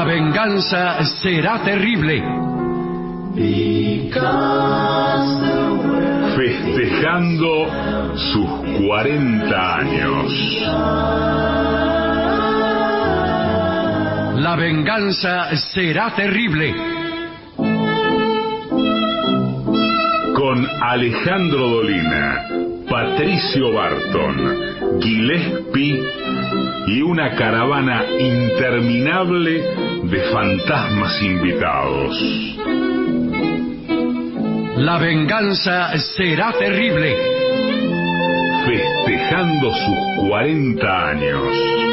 venganza será terrible. Festejando sus 40 años. La venganza será terrible. Con Alejandro Dolina, Patricio Barton, Gillespie y una caravana interminable de fantasmas invitados. La venganza será terrible. Festejando sus 40 años.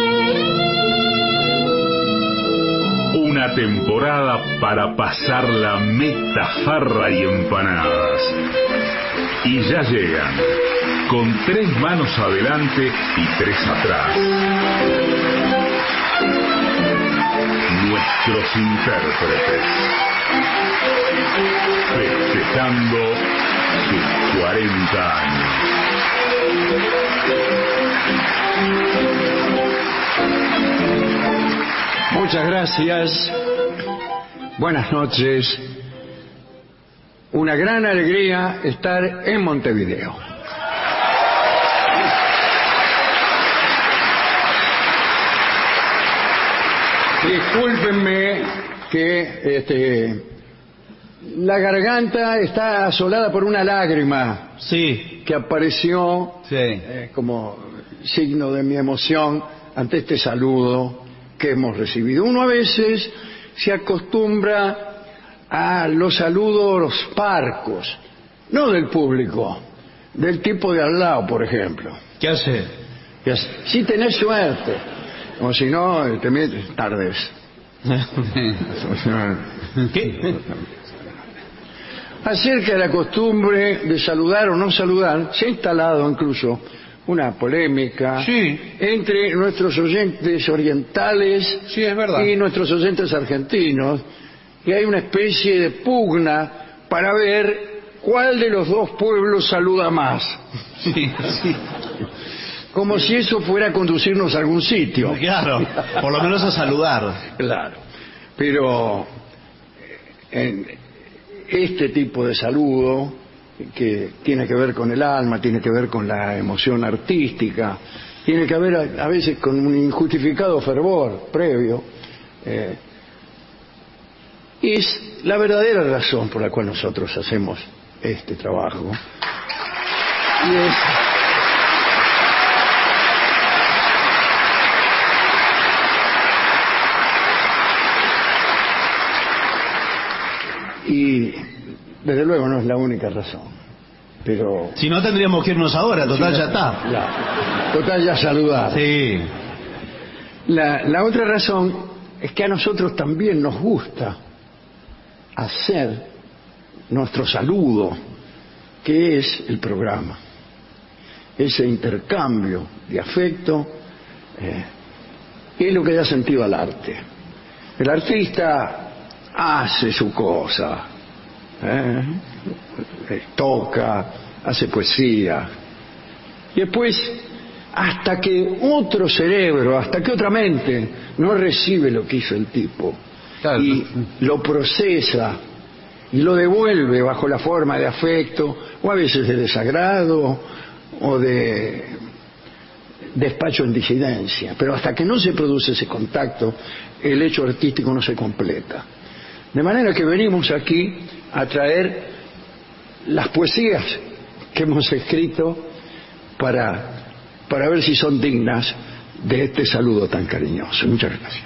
Una temporada para pasar la meta, farra y empanadas. Y ya llegan, con 3 manos adelante y 3 atrás. Nuestros intérpretes. Festejando sus 40 años. Muchas gracias. Buenas noches. Una gran alegría estar en Montevideo. Discúlpenme que la garganta está asolada por una lágrima. Sí. Que apareció Sí. como signo de mi emoción ante este saludo que hemos recibido. Uno a veces se acostumbra a los saludos parcos, no del público, del tipo de al lado, por ejemplo. ¿Qué hace? Si tenés suerte, o si no, te metes tardes. ¿Qué? Acerca de la costumbre de saludar o no saludar, se ha instalado incluso una polémica entre nuestros oyentes orientales es verdad. y nuestros oyentes argentinos, y hay una especie de pugna para ver cuál de los dos pueblos saluda más. Sí. Como si eso fuera a conducirnos a algún sitio. Claro, por lo menos a saludar. Claro, pero en este tipo de saludo, que tiene que ver con el alma, tiene que ver con la emoción artística, tiene que ver a veces con un injustificado fervor previo, es la verdadera razón por la cual nosotros hacemos este trabajo. Y desde luego no es la única razón, pero... Si no, tendríamos que irnos ahora, total, ya está. Total, ya saludar. Sí. La otra razón es que a nosotros también nos gusta hacer nuestro saludo, que es el programa. Ese intercambio de afecto es lo que da sentido al arte. El artista hace su cosa, toca, hace poesía, y después, hasta que otro cerebro, hasta que otra mente no recibe lo que hizo el tipo, claro, y lo procesa y lo devuelve bajo la forma de afecto, o a veces de desagrado o de despacho en disidencia, pero hasta que no se produce ese contacto, el hecho artístico no se completa. De manera que venimos aquí a traer las poesías que hemos escrito para ver si son dignas de este saludo tan cariñoso. Muchas gracias.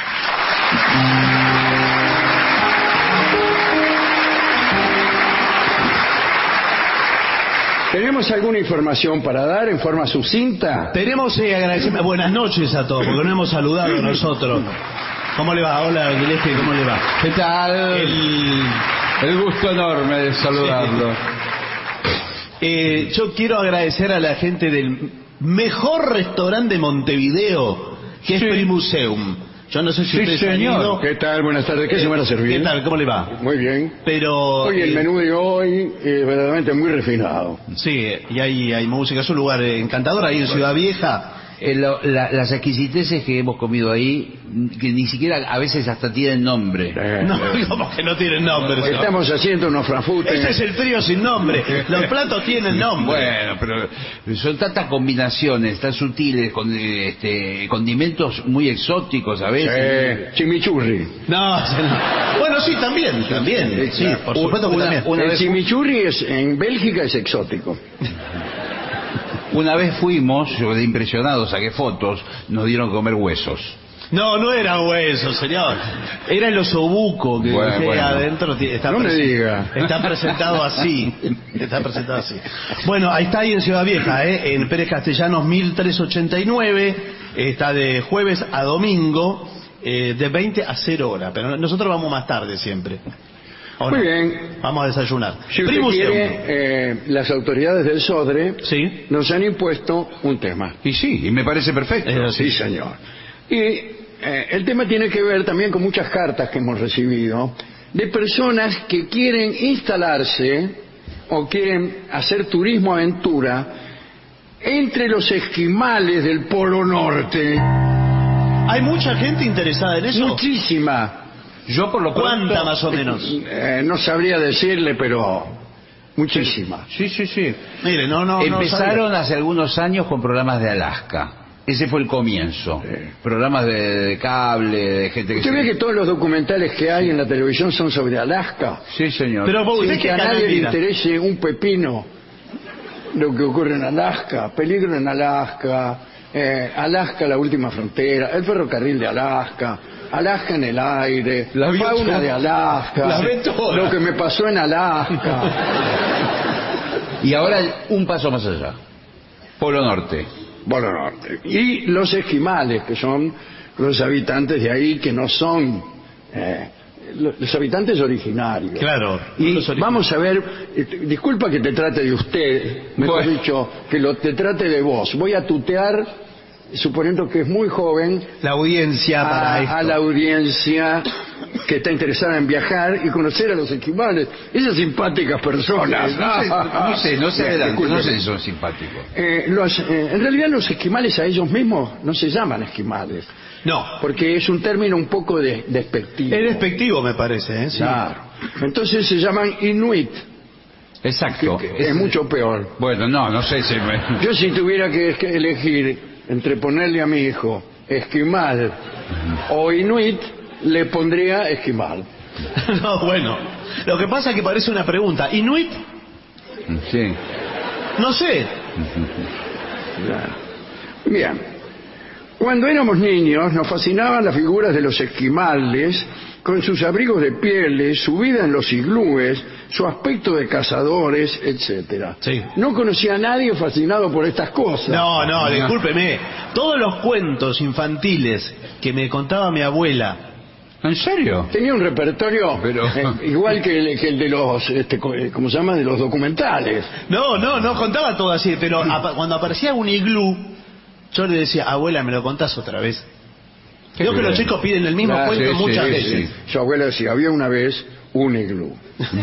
¿Tenemos alguna información para dar en forma sucinta? Tenemos agradecimiento. Buenas noches a todos, porque no hemos saludado nosotros. ¿Cómo le va? Hola, Gillespie, ¿cómo le va? ¿Qué tal? El gusto enorme de saludarlo. Yo quiero agradecer a la gente del mejor restaurante de Montevideo, que es Primuseum. Yo no sé si ustedes han ido. ¿Qué tal? Buenas tardes. ¿Qué se van a servir? ¿Qué tal? ¿Cómo le va? Muy bien. Pero hoy el menú de hoy es verdaderamente muy refinado. Sí, y hay música. Es un lugar encantador ahí en Ciudad Vieja. Las exquisiteces que hemos comido ahí, que ni siquiera a veces hasta tienen nombre. No, como que no tienen nombre. Estamos haciendo unos frafutes. Este es el trío sin nombre. Los platos tienen nombre. Bueno, pero son tantas combinaciones tan sutiles, con condimentos muy exóticos a veces. Chimichurri. No. Bueno, sí, también. Sí, por supuesto que también. El chimichurri en Bélgica es exótico. Una vez fuimos, yo de impresionado saqué fotos, nos dieron que comer huesos. No era hueso, señor. Era el osobuco que bueno. adentro está, No me diga. Está presentado así. Bueno, ahí está ahí en Ciudad Vieja, en Pérez Castellanos 1389. Está de jueves a domingo, de 20 a 0 horas. Pero nosotros vamos más tarde siempre. Muy bien. Vamos a desayunar. Si usted quiere, las autoridades del Sodre nos han impuesto un tema. Y sí, y me parece perfecto. Sí, señor. Y el tema tiene que ver también con muchas cartas que hemos recibido de personas que quieren instalarse o quieren hacer turismo aventura entre los esquimales del Polo Norte. ¿Hay mucha gente interesada en eso? Muchísima. Yo por lo pronto, ¿cuánta más o menos? No sabría decirle, pero muchísima. Sí. Mire, empezaron hace algunos años con programas de Alaska. Ese fue el comienzo. Programas de cable, de gente que... ¿Usted ve que todos los documentales que hay en la televisión son sobre Alaska? Sí, señor. Pero sin que a nadie le interese un pepino lo que ocurre en Alaska. Peligro en Alaska, Alaska la última frontera, el ferrocarril de Alaska, Alaska en el aire, la fauna de Alaska, lo que me pasó en Alaska. Y ahora un paso más allá. Polo Norte. Polo Norte. Y los esquimales, que son los habitantes de ahí, que no son los habitantes originarios. Claro. Y vamos a ver, disculpa que te trate de usted, mejor dicho, que te trate de vos. Voy a tutear, suponiendo que es muy joven, la audiencia a la audiencia que está interesada en viajar y conocer a los esquimales, esas simpáticas personas. No sé adelante, no sé si son simpáticos. En realidad los esquimales a ellos mismos no se llaman esquimales. No. Porque es un término un poco despectivo. Es despectivo, me parece, Sí. Claro. Entonces se llaman inuit. Exacto. Que es mucho peor. Bueno, no sé si Yo si tuviera que elegir entre ponerle a mi hijo esquimal o inuit, le pondría esquimal. No, bueno. Lo que pasa es que parece una pregunta. ¿Inuit? Sí. No sé. Bien. Cuando éramos niños nos fascinaban las figuras de los esquimales con sus abrigos de pieles, su vida en los iglúes, su aspecto de cazadores, etcétera. Sí. No conocía a nadie fascinado por estas cosas. No, discúlpeme. Todos los cuentos infantiles que me contaba mi abuela. ¿En serio? Tenía un repertorio igual que el de los, ¿cómo se llama? De los documentales. No contaba todo así, pero cuando aparecía un iglú, yo le decía, abuela, ¿me lo contás otra vez? Creo que los chicos piden el mismo cuento muchas veces. Su abuela decía, había una vez un iglú.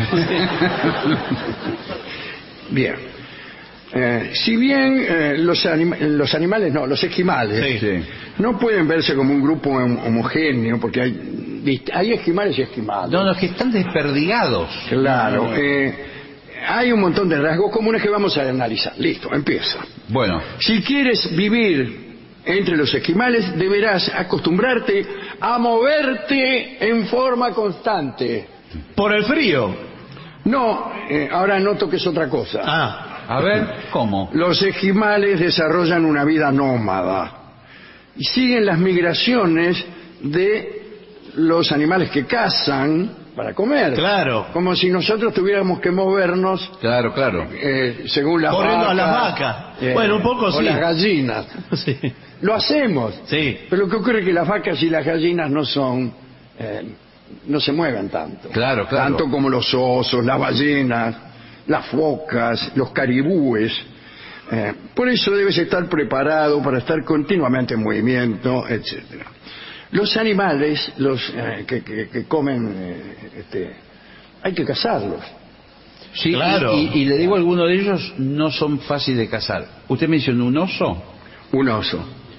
Bien. Si bien los esquimales no pueden verse como un grupo homogéneo, porque hay esquimales y esquimales. No, es que están desperdigados. Claro. Hay un montón de rasgos comunes que vamos a analizar. Listo, empieza. Bueno. Si quieres vivir entre los esquimales, deberás acostumbrarte a moverte en forma constante. ¿Por el frío? No, ahora noto que es otra cosa. A ver, ¿cómo? Los esquimales desarrollan una vida nómada y siguen las migraciones de los animales que cazan para comer. Claro. Como si nosotros tuviéramos que movernos. Claro. Según las corriendo vacas. A las vacas. Bueno, un poco o sí. las gallinas. Sí. Lo hacemos. Sí. Pero lo que ocurre es que las vacas y las gallinas no son... no se mueven tanto. Claro. Tanto como los osos, las ballenas, las focas, los caribúes. Por eso debes estar preparado para estar continuamente en movimiento, etcétera. Los animales, que comen, hay que cazarlos. Sí, claro. Y le digo, algunos de ellos no son fáciles de cazar. ¿Usted mencionó un oso? Un oso.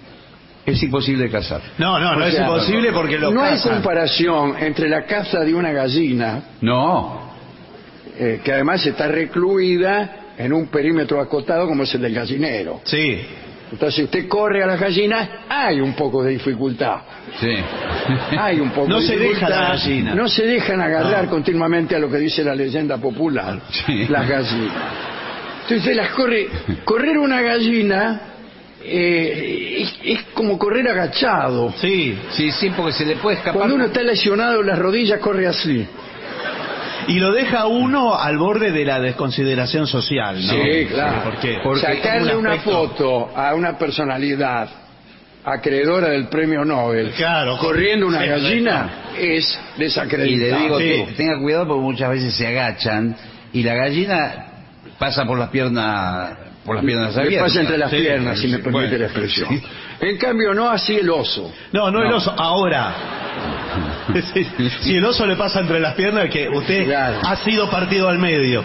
Es imposible cazar. No O es sea, imposible porque lo no hay cazan. comparación entre la caza de una gallina, No. que además está recluida en un perímetro acotado como es el del gallinero. Sí. Entonces, si usted corre a las gallinas, hay un poco de dificultad. Sí. Hay un poco No de se dificultad. deja la gallina. No se dejan agarrar continuamente a lo que dice la leyenda popular, Sí. las gallinas. Entonces, las correr una gallina es como correr agachado. Sí. Sí, porque se le puede escapar. Cuando uno está lesionado en las rodillas, corre así. Y lo deja uno al borde de la desconsideración social, ¿no? Sí, claro. ¿Por qué? Porque Sacarle un una aspecto- foto a una personalidad acreedora del premio Nobel Claro. corriendo una Sí, gallina es Y le desacreditado. digo Sí. que tenga cuidado porque muchas veces se agachan y la gallina pasa por las piernas Le abiertas. pasa entre las Sí, piernas, si me permite bueno, la expresión. En cambio, no así el oso. No el oso, ahora. Si el oso le pasa entre las piernas, que usted Claro. ha sido partido al medio.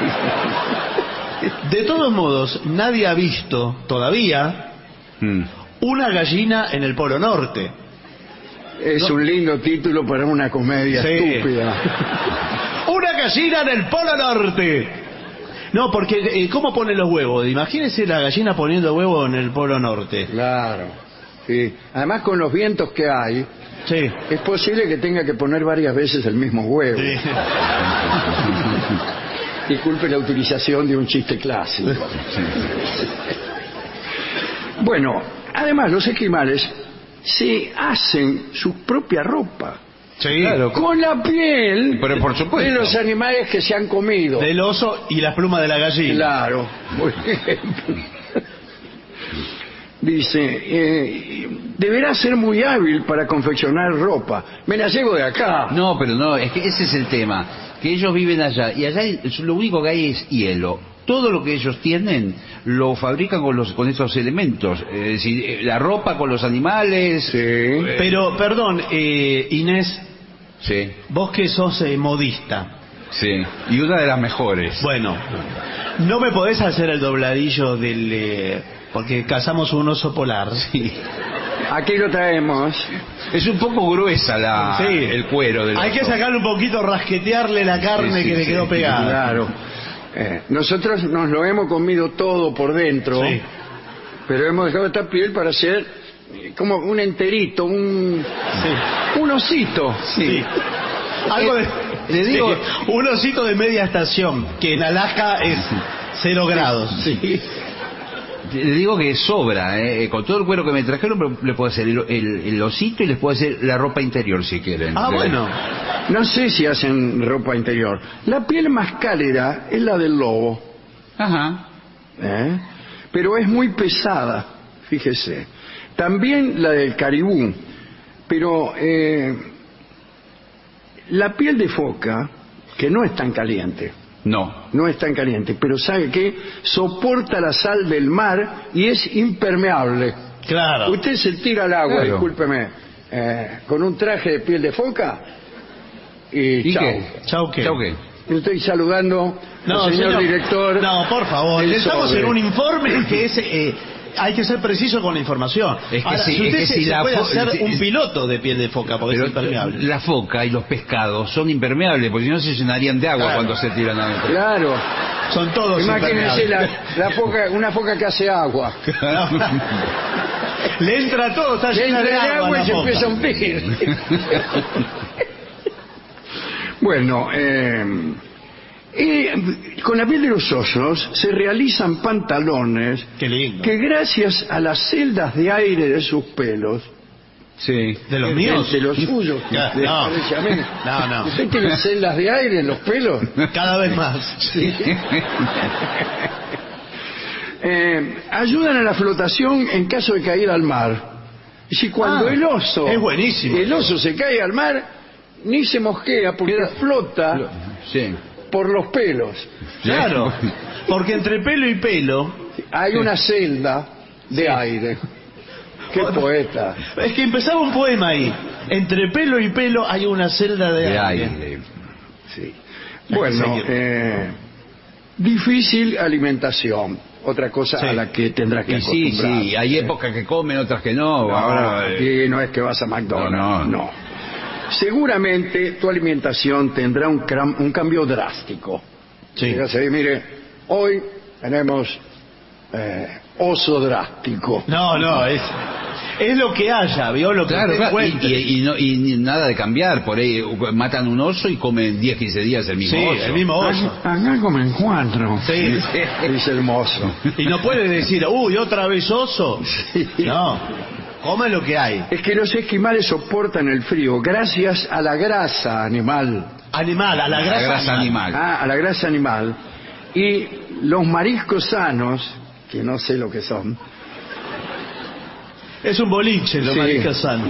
De todos modos, nadie ha visto todavía Mm. una gallina en el Polo Norte. Es un lindo título para una comedia Sí. estúpida. ¡Una gallina en el Polo Norte! No, porque ¿cómo pone los huevos? Imagínese la gallina poniendo huevos en el Polo Norte. Claro. Sí. Además, con los vientos que hay, Sí. es posible que tenga que poner varias veces el mismo huevo. Sí. Disculpe la utilización de un chiste clásico. Bueno, además los esquimales se hacen su propia ropa Sí. Claro. con la piel Pero por supuesto. de los animales que se han comido. Del oso y las plumas de la gallina. Claro, por ejemplo. Dice, deberá ser muy hábil para confeccionar ropa. Me la llevo de acá. No, pero no, es que ese es el tema. Que ellos viven allá y allá lo único que hay es hielo. Todo lo que ellos tienen lo fabrican con estos elementos. Es decir, la ropa con los animales. Sí. Pero, perdón, Inés, Sí, vos que sos modista. sí. Y una de las mejores. Bueno, ¿no me podés hacer el dobladillo del... porque cazamos un oso polar? Sí. Aquí lo traemos. Es un poco gruesa Sí. el cuero del Hay que oso. sacarle un poquito, rasquetearle la carne Sí, sí, que le sí. quedó pegada. Claro. Nosotros nos lo hemos comido todo por dentro, Sí. pero hemos dejado esta piel para hacer como un enterito, un osito. Sí. Algo de... le digo- sí, un osito de media estación, que en Alaska es 0 grados. Sí. Le digo que sobra, con todo el cuero que me trajeron, pero le puedo hacer el osito y les puedo hacer la ropa interior si quieren. Ah, bueno. No sé si hacen ropa interior. La piel más cálida es la del lobo, Ajá. pero es muy pesada, fíjese. También la del caribú, pero la piel de foca, que no es tan caliente, No. es tan caliente, pero ¿sabe qué? Soporta la sal del mar y es impermeable. Claro. Usted se tira al agua, Claro. discúlpeme, con un traje de piel de foca y, ¿Y chau. qué? ¿Chau qué? ¿Chau qué? Yo estoy saludando al señor director. No, por favor. del Estamos sobre. en un informe que es... hay que ser preciso con la información. Es que Ahora, sí, si usted es que se, si se la puede fo- hacer si- un piloto de piel de foca, porque Pero es impermeable. la foca y los pescados son impermeables, porque si no se llenarían de agua Claro. cuando se tiran adentro. Claro. Son todos Imagínense impermeables. la foca, una foca que hace agua. Le entra todo, está Le llena entra de el agua agua y la se foca. empieza a hundir. Bueno, con la piel de los osos se realizan pantalones Qué lindo. que gracias a las celdas de aire de sus pelos, Sí. ¿De los míos? de los suyos, Ya, de- no. parece a mí. No. ¿Usted tiene celdas de aire en los pelos? Cada vez más. Ayudan a la flotación en caso de caída al mar. Y si cuando Ah, el oso es buenísimo. el oso se cae al mar, ni se mosquea porque flota Sí. por los pelos. Claro. Porque entre pelo y pelo... Hay una celda de aire. Qué poeta. Es que empezaba un poema ahí. Entre pelo y pelo hay una celda de De aire. aire. Sí. que Bueno, seguir. Difícil alimentación, otra cosa Sí. a la que tendrás que Y sí, acostumbrar. sí, hay épocas que comen, otras que no. No, Ahora, aquí no es que vas a McDonald's, No. no. Seguramente tu alimentación tendrá un cambio drástico. Sí. Fíjate, mire, hoy tenemos oso drástico. No, es lo que haya, ¿vio? Lo que claro, usted claro, encuentre. y nada de cambiar. Por ahí matan un oso y comen 10, 15 días el mismo Sí, oso. el mismo oso. Acá comen 4. Sí. Dice el mozo. Y no puede decir, uy, otra vez oso. No, come lo que hay. Es que los esquimales soportan el frío gracias a la grasa animal. Animal, a la grasa, animal. A la grasa animal. Y los mariscos sanos, que no sé lo que son, Es un boliche, lo Sí. mariscos sanos.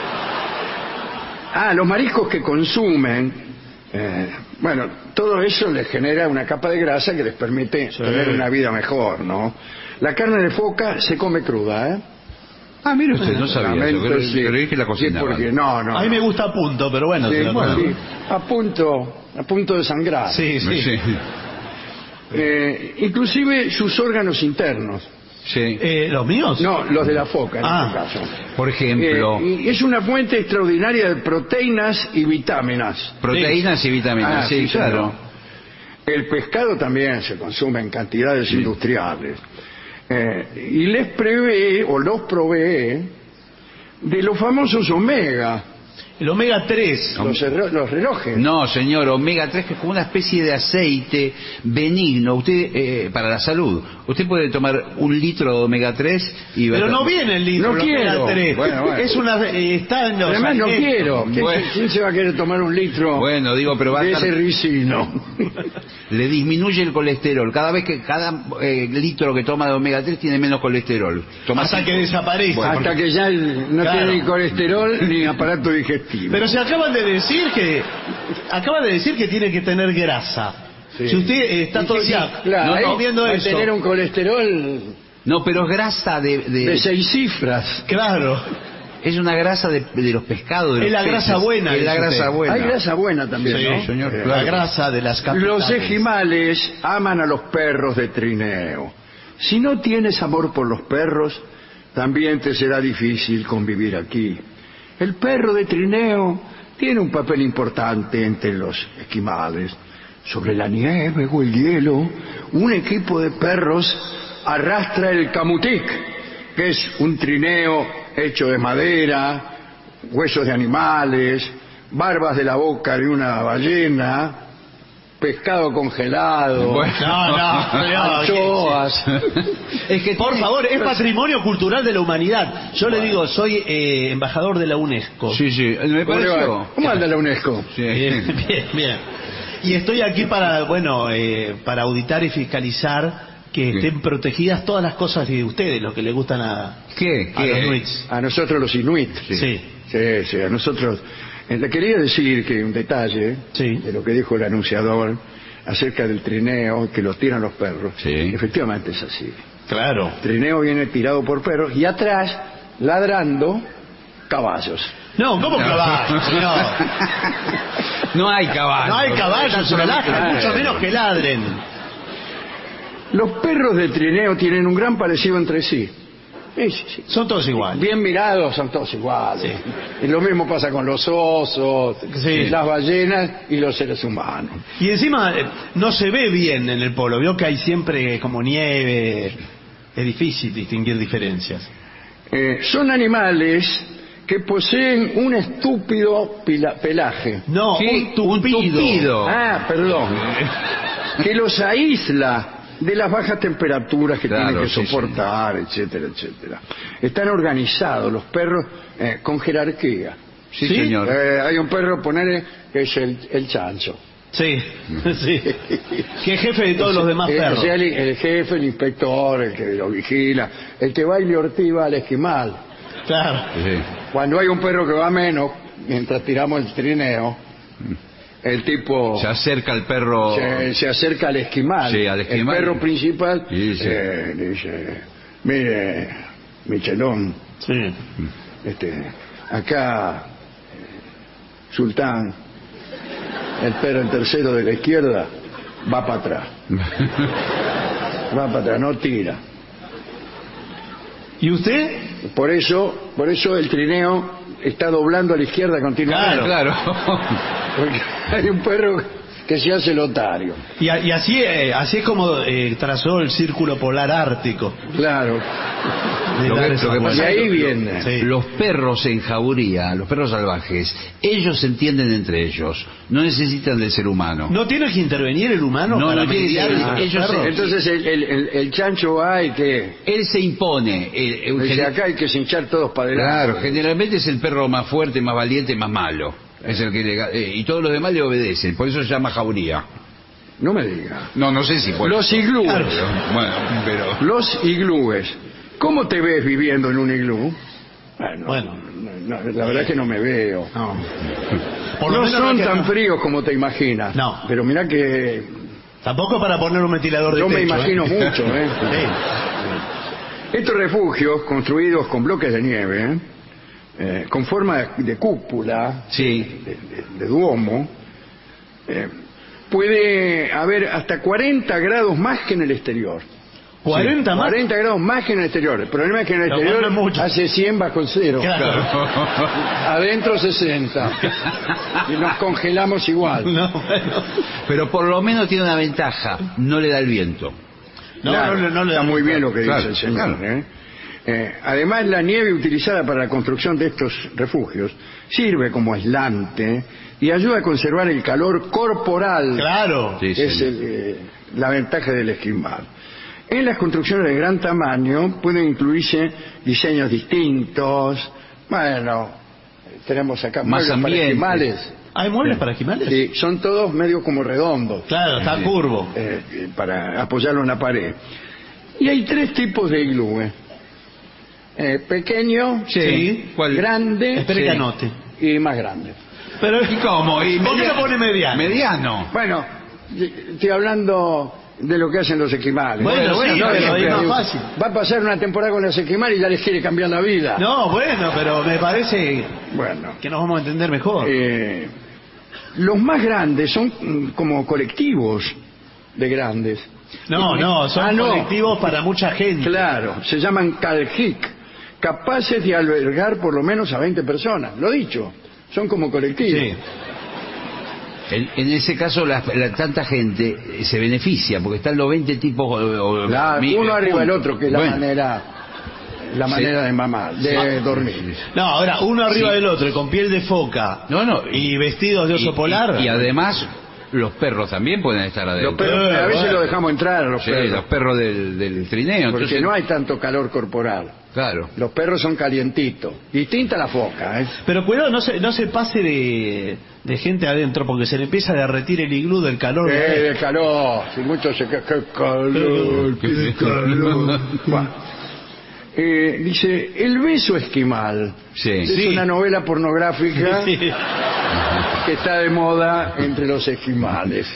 los mariscos que consumen, bueno, todo eso les genera una capa de grasa que les permite tener una vida mejor, ¿no? La carne de foca se come cruda, ¿eh? Ah, mire usted, no sabía eso. Lamento, Pero, sí. creí que la Sí, cocinaban. porque no. A mí me gusta a punto, pero bueno. Sí, se lo bueno, como. sí, a punto de sangrar. Sí, sí. Sí. Inclusive sus órganos internos. Sí. ¿Los míos? No, los de la foca en Ah. este caso. Por ejemplo, Y es una fuente extraordinaria de proteínas y vitaminas. proteínas y vitaminas. Sí, señor. claro. El pescado también se consume en cantidades industriales. Y les prevé, o los provee, de los famosos omega, El omega 3. los relojes. No, señor, omega 3 que es como una especie de aceite benigno. Usted, para la salud, usted puede tomar 1 litro de omega 3 y... Pero no viene el litro, No el omega quiero. 3. Bueno. Es una, está en los Además no alimentos. quiero. Bueno. ¿Quién se va a querer tomar 1 litro Bueno, digo, pero va a de estar- ese ricino? Le disminuye el colesterol. Cada litro que toma de omega 3 tiene menos colesterol. Toma Hasta que desaparece. Hasta que ya no Claro. tiene ni colesterol ni aparato digestivo. Pero se acaban de decir que tiene que tener grasa. Sí. Si usted está todo el día Claro, viendo va a eso. tener un colesterol No, pero es grasa de 6 cifras. Claro. Es una grasa de los pescados. De Es los la grasa peces. buena, Es la dice grasa usted. buena. Hay grasa buena también, Sí, ¿no? señor, La claro. grasa de las capitales. Los esquimales aman a los perros de trineo. Si no tienes amor por los perros, también te será difícil convivir aquí. El perro de trineo tiene un papel importante entre los esquimales. Sobre la nieve o el hielo, un equipo de perros arrastra el camutic, que es un trineo hecho de madera, huesos de animales, barbas de la boca de una ballena, pescado congelado, Bueno. No, anchoas. Es que Por favor, es patrimonio cultural de la humanidad. Yo le digo, soy embajador de la UNESCO. Sí, sí, me ¿Cómo le va? pareció. ¿Cómo anda la UNESCO? Sí. Bien, bien. Y estoy aquí para, para auditar y fiscalizar que Sí. estén protegidas todas las cosas de ustedes, lo que le gustan a ¿Qué? los ¿Qué? Inuits. A nosotros los inuit. Sí. Sí, a nosotros. Le quería decir que un detalle Sí. de lo que dijo el anunciador acerca del trineo que lo tiran los perros. Sí. Efectivamente es así. Claro. El trineo viene tirado por perros y atrás, ladrando, caballos. No, ¿cómo caballos, señor? No hay caballos. No hay caballos en Alaska, mucho menos que ladren. Los perros de trineo tienen un gran parecido entre sí. Sí. Son todos iguales. Bien mirados son todos iguales. Y lo mismo pasa con los osos, Sí. las ballenas y los seres humanos. Y encima no se ve bien en el polo. Veo que hay siempre como nieve. Es difícil distinguir diferencias. Son animales que poseen un estúpido pelaje. No, Sí, un tupido. Perdón. Que los aísla de las bajas temperaturas que Claro, tienen que sí, soportar, etcétera, etcétera. Están organizados los perros con jerarquía. Sí, ¿Sí? señor. Hay un perro, ponele, que es el chancho. Sí, sí. Que es jefe de todos los demás perros. O sea, el jefe, el inspector, el que lo vigila, el que va y le ortiva al esquimal. Claro. Sí. Cuando hay un perro que va menos, mientras tiramos el trineo, el tipo Se acerca el perro. se acerca al esquimal. Sí, al esquimal. El perro principal Sí, sí. dice, mire, Michelón, Sí. acá, Sultán, el perro en tercero de la izquierda, va para atrás. Va para atrás, no tira. ¿Y usted? Por eso el trineo está doblando a la izquierda continuamente. Claro. Porque hay un perro que se hace lotario. Y así es como trazó el círculo polar ártico. Claro. Lo que pasa Y ahí es que viene. Sí. los perros en jauría, los perros salvajes, ellos se entienden entre ellos, no necesitan del ser humano. ¿No tiene que intervenir el humano No, para no tiene mediar que- con los ellos perros? Entonces el chancho va y que Él se impone. dice, acá hay que se hinchar todos para Claro, adelante. generalmente es el perro más fuerte, más valiente, más malo. Es el que y todos los demás le obedecen, por eso se llama jauría. No me diga. No sé si puede. Los iglúes. Claro. Bueno, pero... Los iglúes. ¿Cómo te ves viviendo en un iglú? Bueno. No, la verdad es que no me veo. No. Por lo No menos son que tan no. fríos como te imaginas. No. Pero mira que Tampoco para poner un ventilador de yo techo. me imagino mucho. Sí. Estos refugios construidos con bloques de nieve, con forma de cúpula, Sí. de duomo, puede haber hasta 40 grados más que en el exterior. 40 más. 40 grados más que en el exterior. El problema es que en el Lo exterior cual no es mucho. hace 100 bajo cero. Claro. Adentro 60. Y nos congelamos igual. No, bueno. Pero por lo menos tiene una ventaja, no le da el viento. No, Claro, no le está da muy bien lo que Claro, dice el señor. claro. Además, la nieve utilizada para la construcción de estos refugios sirve como aislante y ayuda a conservar el calor corporal. Claro. Sí, Es sí. la ventaja del esquimal. En las construcciones de gran tamaño pueden incluirse diseños distintos. Bueno, tenemos acá Más muebles para ambiente. esquimales. ¿Hay muebles para esquimales? Sí, son todos medio como redondos. Claro, está curvo. Para apoyarlo en la pared. Y hay 3 tipos de iglú. Pequeño, Sí. ¿Cuál? grande Espere que anote. y más grande. Pero, ¿Y cómo? ¿Y ¿por qué lo pone mediano? Mediano. Bueno, estoy hablando de lo que hacen los esquimales. Bueno, sí, no, pero que es más fácil. Va a pasar una temporada con los esquimales y ya les quiere cambiar la vida. No, bueno, pero me parece Bueno, que nos vamos a entender mejor. los más grandes son como colectivos de grandes. No, son no. colectivos para mucha gente. Claro, se llaman caljik, capaces de albergar por lo menos a 20 personas. Lo dicho, son como colectivos. Sí. En ese caso, tanta gente se beneficia, porque están los 20 tipos... Uno arriba del otro, que es la Bueno. manera de mamar, de dormir. No, ahora, uno arriba Sí. del otro, y con piel de foca No, y vestidos de oso polar. Y además, los perros también pueden estar adentro. Los perros, a veces bueno. lo dejamos entrar a los Sí, perros, los perros del trineo. porque Entonces, no hay tanto calor corporal. Claro. Los perros son calientitos. Distinta la foca, ¿eh? Pero cuidado, no se pase de gente adentro, porque se le empieza a derretir el iglú del calor. De calor, si mucho se qué calor, qué calor. Bueno. Dice, El beso esquimal. Sí. Es Sí. una novela pornográfica Sí. que está de moda entre los esquimales.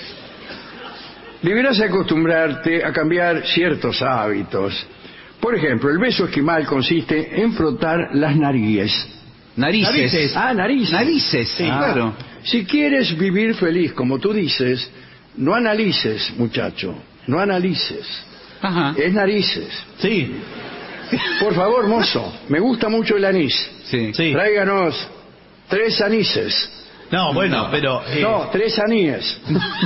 Deberás acostumbrarte a cambiar ciertos hábitos. Por ejemplo, el beso esquimal consiste en frotar las narices. Narices. Narices. Narices, sí, claro. Si quieres vivir feliz, como tú dices, no analices, muchacho, no analices. Ajá. Es narices. Sí, Por favor, mozo, me gusta mucho el anís. Sí. sí. Tráiganos 3 anises. No, bueno, No. pero... No, 3 aníes.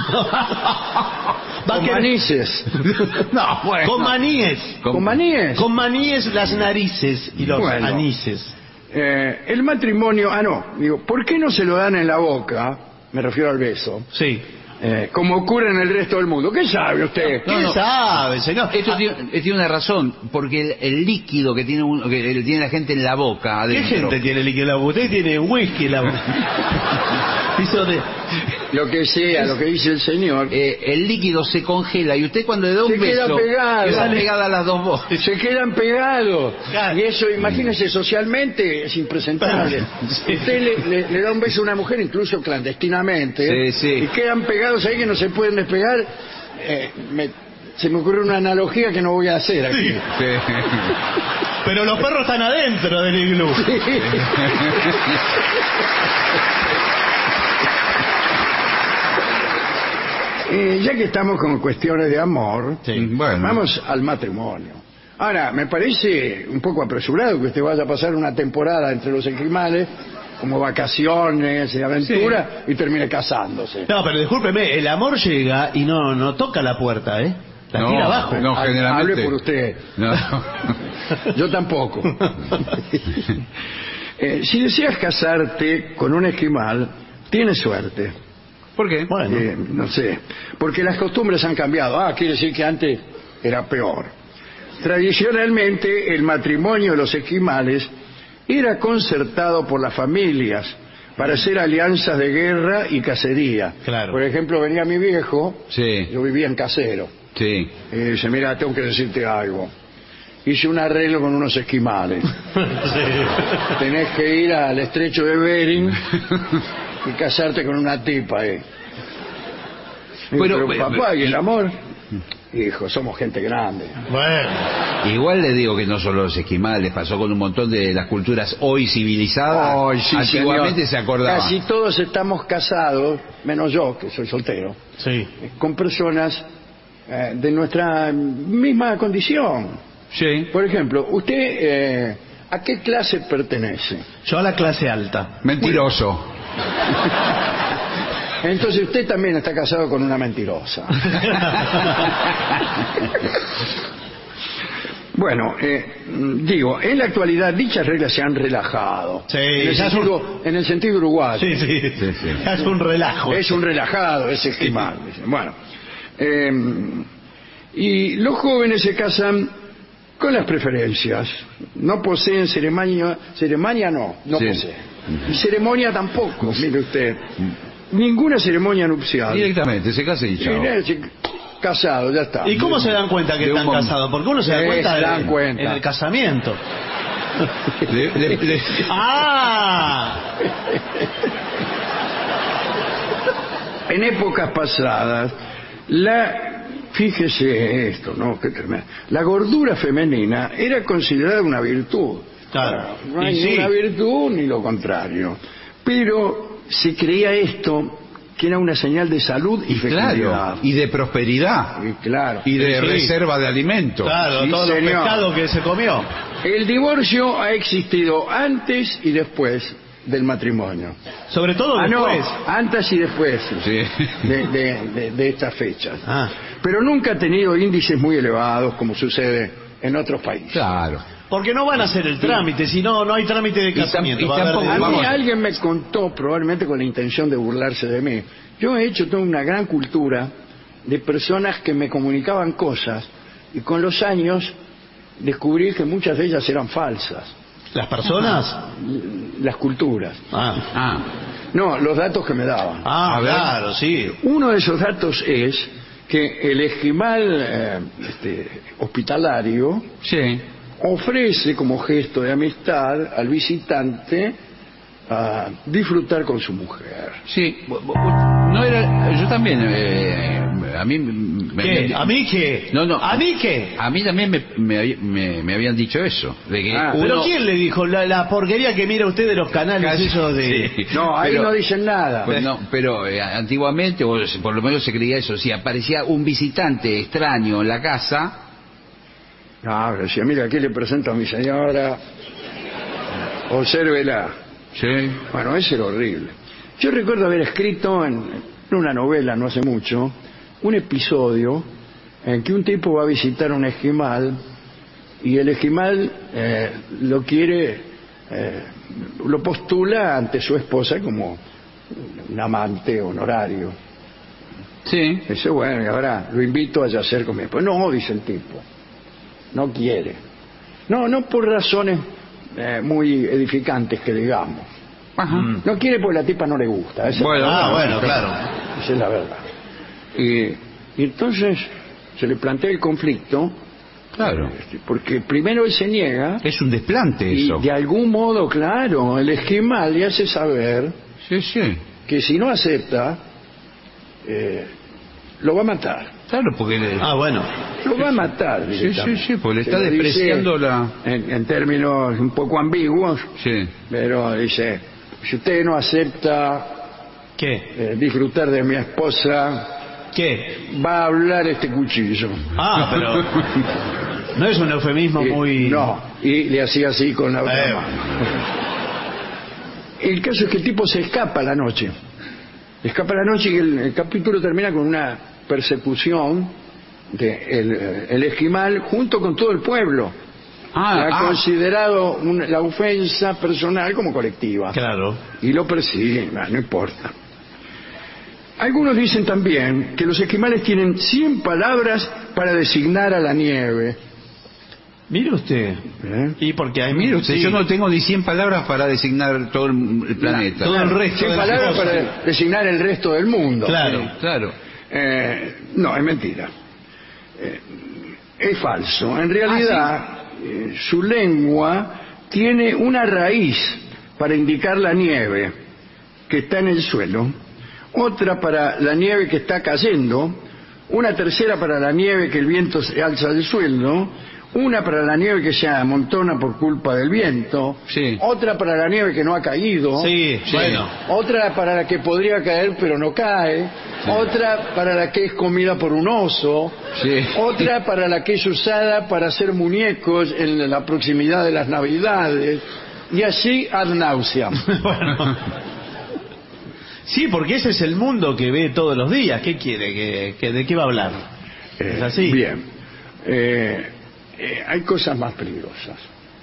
Va a Con querer- maníces. No, bueno. Con maníes. Con maníes. Con maníes las narices y los Bueno. anises. El matrimonio, ¿por qué no se lo dan en la boca? Me refiero al beso. Sí. Como ocurre en el resto del mundo. ¿Qué sabe usted? ¿Qué sabe, señor? Esto tiene una razón, porque el líquido que tiene la gente en la boca ¿Qué adentro. gente tiene líquido en la boca? Usted tiene whisky en la boca. Hizo de... Lo que sea, lo que dice el señor. El líquido se congela y usted cuando le da un Se queda beso pegado. queda pegada a las dos voces. Se quedan pegados. Claro. Y eso, imagínese, socialmente es impresentable. Sí. Usted le da un beso a una mujer, incluso clandestinamente, Sí, sí. y quedan pegados ahí que no se pueden despegar. Se me ocurre una analogía que no voy a hacer aquí. Sí. Pero los perros están adentro del iglú. Ya que estamos con cuestiones de amor, Bueno. vamos al matrimonio. Ahora, me parece un poco apresurado que usted vaya a pasar una temporada entre los esquimales, como vacaciones y aventura, y termine casándose. No, pero discúlpeme, el amor llega y no toca la puerta, ¿eh? La tira abajo. No, generalmente. Hable por usted. No. Yo tampoco. Si deseas casarte con un esquimal, tienes suerte. ¿Por qué? Bueno, No sé, porque las costumbres han cambiado. Quiere decir que antes era peor. Tradicionalmente, el matrimonio de los esquimales era concertado por las familias para hacer alianzas de guerra y cacería. Claro. Por ejemplo, venía mi viejo, Sí, yo vivía en Casero, sí. y dice, mira, tengo que decirte algo. Hice un arreglo con unos esquimales. Tenés que ir al estrecho de Bering y casarte con una tipa ahí. Pero papá, ¿y el amor? Hijo, somos gente grande. bueno. Igual le digo que no solo los esquimales, pasó con un montón de las culturas hoy civilizadas. Ay, sí, Antiguamente señor. se acordaban. Casi todos estamos casados, menos yo, que soy soltero, Sí. con personas de nuestra misma condición. Sí. Por ejemplo, usted, ¿a qué clase pertenece? Yo a la clase alta. Mentiroso. Entonces usted también está casado con una mentirosa. Bueno, digo, en la actualidad dichas reglas se han relajado. Sí, en el sentido uruguayo. Sí. Es un relajo. Es un relajado, es esquimal. Bueno, y los jóvenes se casan con las preferencias. No poseen ceremonia no Sí. poseen. Y ceremonia tampoco, mire usted. Ninguna ceremonia nupcial. Directamente, se casa y chao. Casado, ya está. ¿Y cómo se dan cuenta que de un están momento. casados? Porque uno se da cuenta, Se dan cuenta. en el casamiento. Le- ¡Ah! En épocas pasadas, fíjese esto, ¿no? Qué tremendo. La gordura femenina era considerada una virtud. Claro. No hay Y ni sí. una virtud ni lo contrario. Pero se creía esto que era una señal de salud y fecundidad. Claro, y de prosperidad. Y claro. Y de Sí. reserva de alimentos. Claro, Sí, todos los señor. pescados que se comió. El divorcio ha existido antes y después del matrimonio. Sobre todo No, después. antes y después Sí. de estas fechas. Ah. Pero nunca ha tenido índices muy elevados como sucede en otros países. Claro. Porque no van a hacer el trámite, si no hay trámite de casamiento. y Va a haber tampoco- A de- mí Vamos. alguien me contó, probablemente con la intención de burlarse de mí, yo he hecho toda una gran cultura de personas que me comunicaban cosas y con los años descubrí que muchas de ellas eran falsas, ¿Las personas? las culturas. Ah, No, los datos que me daban. Ah, A ver. claro, sí. Uno de esos datos es que el esquimal hospitalario sí. ofrece como gesto de amistad al visitante a disfrutar con su mujer. Sí. No era, yo también, a mí ¿Qué? ¿A mí qué? No, no. ¿A mí qué? A mí también me habían dicho eso. De que Ah, ¿Pero quién le dijo? La porquería que mira usted de los canales Casi- esos de... Sí. No, ahí Pero- no dicen nada. Pues no, pero antiguamente, o por lo menos se creía eso, si aparecía un visitante extraño en la casa, No, decía, mira, aquí le presento a mi señora, obsérvela. sí, Bueno, eso era horrible. Yo recuerdo haber escrito en una novela no hace mucho un episodio en que un tipo va a visitar un esquimal y el esquimal lo quiere, lo postula ante su esposa como un amante honorario. sí, Dice, bueno, y ahora lo invito a yacer con mi esposa. No, dice el tipo, no quiere. No por razones muy edificantes que digamos. ajá, No quiere porque la tipa no le gusta. Esa Bueno, bueno, claro. esa es la verdad. Y entonces se le plantea el conflicto, claro, porque primero él se niega es un desplante y eso, de algún modo, claro, el esquimal le hace saber sí, sí, que si no acepta, lo va a matar. claro, porque Ah, bueno. Lo va a matar sí, directamente. sí, porque le Se está lo dice despreciando la, en términos un poco ambiguos, sí, pero dice, si usted no acepta ¿Qué? disfrutar de mi esposa, ¿Qué? Va a hablar este cuchillo. Ah, pero... No es un eufemismo muy... No, y le hacía así con la otra mano. El caso es que el tipo se escapa a la noche. Escapa a la noche y el capítulo termina con una persecución de el esquimal junto con todo el pueblo. Ha considerado la ofensa personal como colectiva. Claro. Y lo persigue, no importa. Algunos dicen también que los esquimales tienen 100 palabras para designar a la nieve. Mire usted. Y porque hay... Mire usted, yo no tengo ni 100 palabras para designar todo el planeta. Todo el resto. 100 palabras para designar el resto del mundo. Claro, claro. No, es mentira. Es falso. En realidad, su lengua tiene una raíz para indicar la nieve que está en el suelo, otra para la nieve que está cayendo, una tercera para la nieve que el viento se alza del suelo, una para la nieve que se amontona por culpa del viento, otra para la nieve que no ha caído, bueno, otra para la que podría caer pero no cae, otra para la que es comida por un oso, otra para la que es usada para hacer muñecos en la proximidad de las Navidades, y así ad nauseam. Bueno. Sí, porque ese es el mundo que ve todos los días. ¿Qué quiere? ¿De qué va a hablar? ¿Es así? Bien. Hay cosas más peligrosas.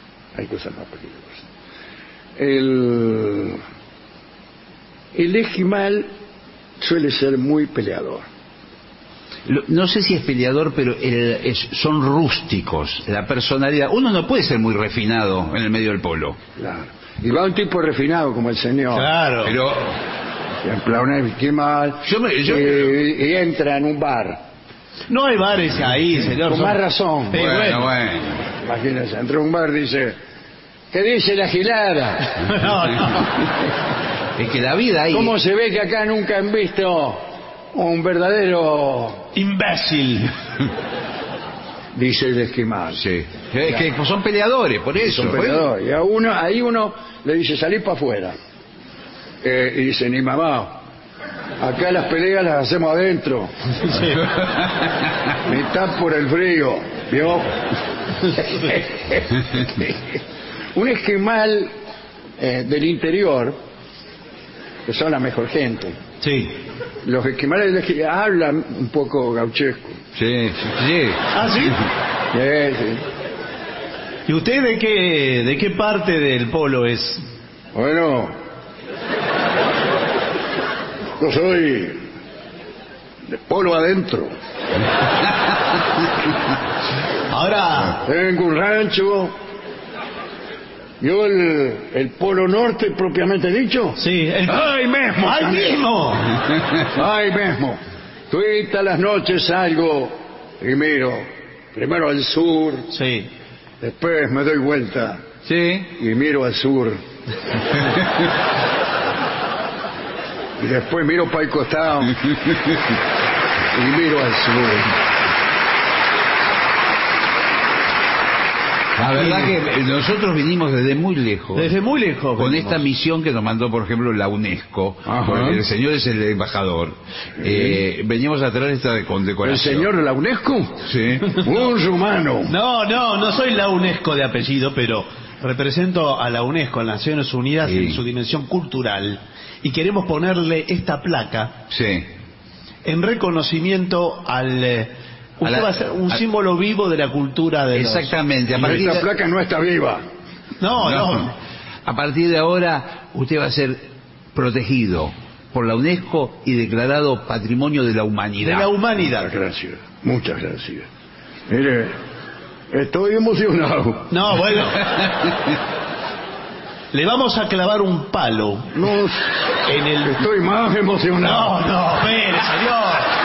El esquimal suele ser muy peleador. No sé si es peleador, pero son rústicos. La personalidad. Uno no puede ser muy refinado en el medio del polo. Claro. Y va un tipo refinado como el señor. Claro. Pero... ejemplo, un esquimal y entra en un bar. No hay bares ahí, señor. Con más razón. Bueno. Imagínese, entra a un bar y dice, ¿qué dice la gilada? No. Es que la vida ahí... ¿Cómo se ve que acá nunca han visto un verdadero... imbécil? Dice el esquimal. Sí. Es que son peleadores, por eso. Son peleadores. Y ahí uno le dice, salí para afuera. Y dice, ni mamá. Acá las peleas las hacemos adentro. Mitad por el frío. ¿Vio? Un esquimal del interior, que son la mejor gente. Sí. Los esquimales hablan un poco gauchesco. Sí. ¿Ah, sí? Sí. ¿Y usted de qué parte del polo es? Bueno, yo soy de polo adentro. Ahora... tengo un rancho. Yo el polo norte propiamente dicho. Sí. ¡Ay mismo! ¡Ay mismo! ¡Ay mismo! Todas las noches salgo y miro primero al sur. Sí. Después me doy vuelta. Sí. Y miro al sur. Y después miro para el costado. Y miro al sur. La verdad que nosotros vinimos desde muy lejos. Desde muy lejos. Con esta misión que nos mandó, por ejemplo, la UNESCO. El señor es el embajador. Veníamos a traer esta condecoración. ¿El señor de la UNESCO? Sí. Un rumano. No soy la UNESCO de apellido, pero represento a la UNESCO, a las Naciones Unidas, en su dimensión cultural. Y queremos ponerle esta placa en reconocimiento al... Usted va a ser un símbolo vivo de la cultura de exactamente. Esta placa no está viva. No. A partir de ahora, usted va a ser protegido por la UNESCO y declarado Patrimonio de la Humanidad. De la humanidad. Muchas gracias. Mire, estoy emocionado. No, bueno. Le vamos a clavar un palo. No, estoy más emocionado. No, mire, señor.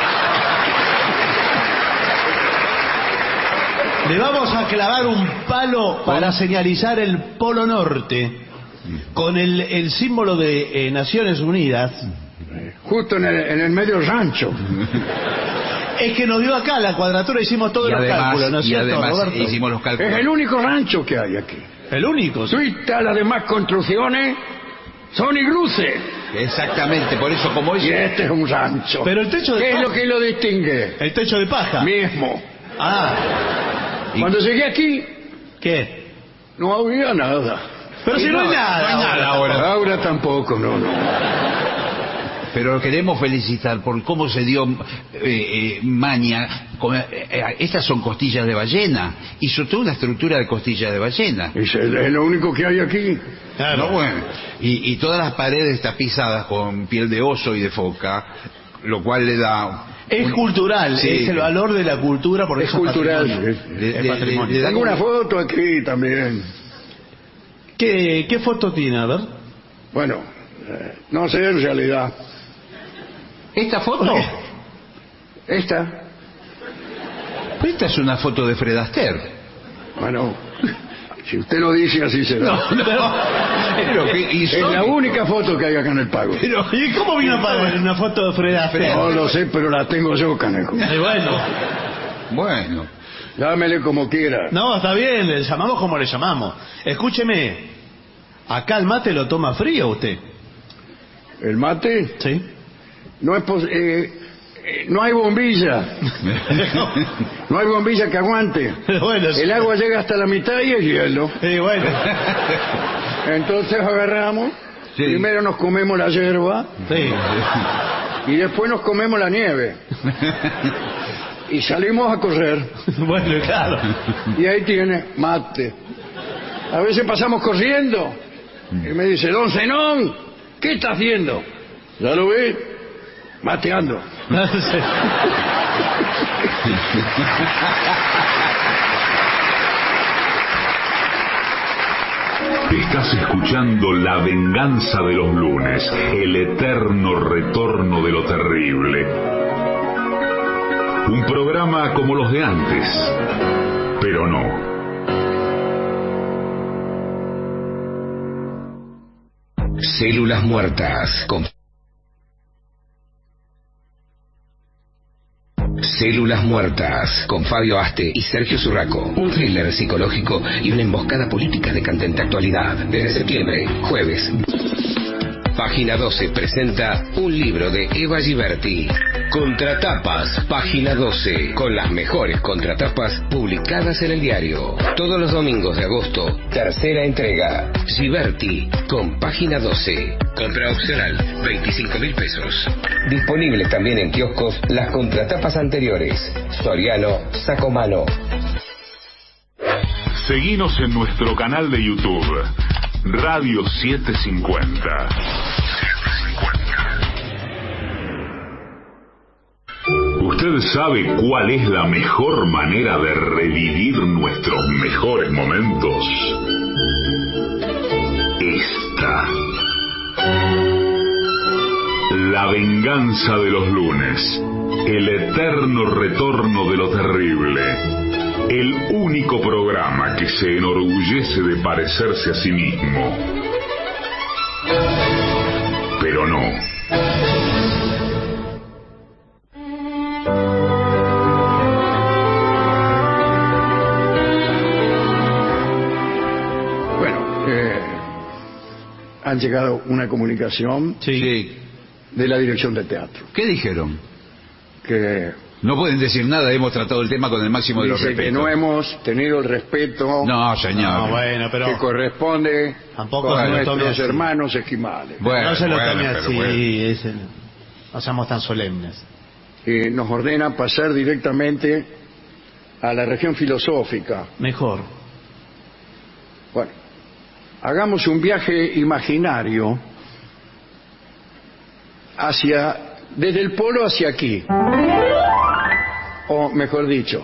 Le vamos a clavar un palo para señalizar el Polo Norte con el símbolo de Naciones Unidas. Justo en el medio rancho. Es que nos dio acá la cuadratura, hicimos todos los cálculos, ¿no es cierto, además Roberto? hicimos los cálculos. Es el único rancho que hay aquí. El único. ¿Sí? Todas las demás construcciones son igluses. Exactamente, por eso como Y es... este es un rancho. Pero el techo de ¿Qué es paja. lo que lo distingue? El techo de paja. Mismo. Ah, Cuando llegué aquí, ¿qué? no había nada. Pero si no hay nada. No hay nada ahora. Ahora tampoco, no. Pero lo queremos felicitar por cómo se dio maña. Estas son costillas de ballena. Hizo toda una estructura de costillas de ballena. Es lo único que hay aquí. Claro. No, bueno. Y todas las paredes tapizadas con piel de oso y de foca, lo cual le da... Es cultural, Sí. es el valor de la cultura porque Es eso cultural. patrimonio. Es patrimonio. le da Tengo una como- foto aquí también. ¿Qué foto tiene? A ver. Bueno, no sé en realidad. ¿Esta foto? Esta, Esta es una foto de Fred Astaire. bueno, si usted lo dice así será. Pero que Es hizo- la única foto que hay acá en el pago. Pero, ¿y cómo vino para una foto de Fred Astaire? No lo sé, pero la tengo yo, canejo. Bueno, Bueno, Llámele como quiera. no, está bien, le llamamos como le llamamos. Escúcheme, acá el mate lo toma frío usted. ¿El mate? Sí. No es no hay bombilla. No hay bombilla que aguante. Bueno, El agua llega hasta la mitad y es hielo. bueno. Entonces agarramos, Sí. primero nos comemos la hierba Sí. y después nos comemos la nieve. Y salimos a correr. Bueno, claro. Y ahí tiene mate. A veces pasamos corriendo y me dice, don Zenón, ¿qué está haciendo? ¿Ya lo ve? Mateando. Sí. Estás escuchando La venganza de los lunes, el eterno retorno de lo terrible. Un programa como los de antes, pero no. Células muertas. Células muertas, con Fabio Aste y Sergio Zurraco. Un thriller psicológico y una emboscada política de candente actualidad. Desde septiembre, jueves. Página 12 presenta un libro de Eva Giberti. Contratapas, página 12, con las mejores contratapas publicadas en el diario. Todos los domingos de agosto, tercera entrega. Giberti, con página 12. Compra opcional, 25.000 pesos. Disponible también en kioscos las contratapas anteriores. Soriano, Sacomano. Seguinos en nuestro canal de YouTube, Radio 750. ¿Usted sabe cuál es la mejor manera de revivir nuestros mejores momentos? Esta. La venganza de los lunes. El eterno retorno de lo terrible. El único programa que se enorgullece de parecerse a sí mismo. Pero no. Bueno, han llegado una comunicación sí. de la dirección de teatro ¿Qué dijeron? que No pueden decir nada, hemos tratado el tema con el máximo de los dice que respetos. no hemos tenido el respeto No, señor. No, bueno, pero que corresponde Tampoco con se lo tome nuestros así. hermanos esquimales. Bueno, no se lo bueno, tome pero así, bueno. no seamos tan solemnes. Nos ordena pasar directamente a la región filosófica. Mejor. Bueno, hagamos un viaje imaginario desde el polo hacia aquí. O mejor dicho.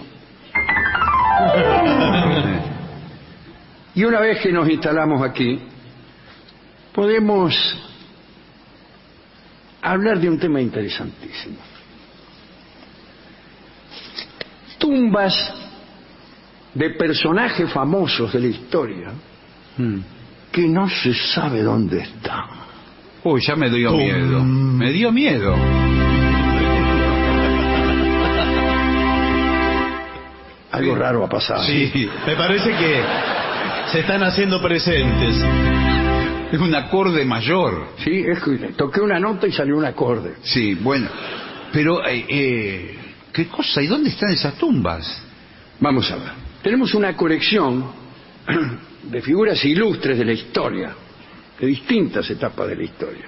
Y una vez que nos instalamos aquí, podemos hablar de un tema interesantísimo. Tumbas de personajes famosos de la historia que no se sabe dónde están. Uy, ya me dio miedo. Me dio miedo. Algo raro ha pasado. Sí, me parece que se están haciendo presentes. Es un acorde mayor. Sí, toqué una nota y salió un acorde. Sí, bueno. Pero, ¿qué cosa? ¿Y dónde están esas tumbas? Vamos a ver. Tenemos una colección de figuras ilustres de la historia, de distintas etapas de la historia.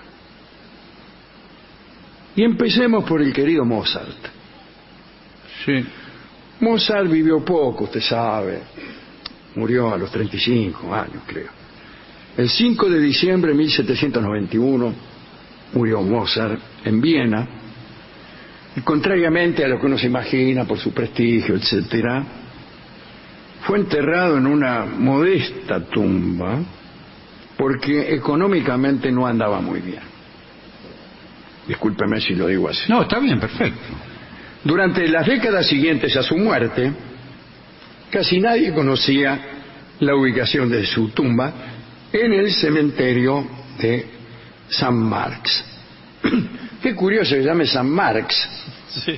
Y empecemos por el querido Mozart. Sí. Mozart vivió poco, usted sabe. Murió a los 35 años, creo. El 5 de diciembre de 1791 murió Mozart en Viena. Y contrariamente a lo que uno se imagina por su prestigio, etcétera, fue enterrado en una modesta tumba porque económicamente no andaba muy bien. Discúlpeme si lo digo así. No, está bien, perfecto. Durante las décadas siguientes a su muerte, casi nadie conocía la ubicación de su tumba en el cementerio de San Marx. Qué curioso que se llame San Marx. Sí.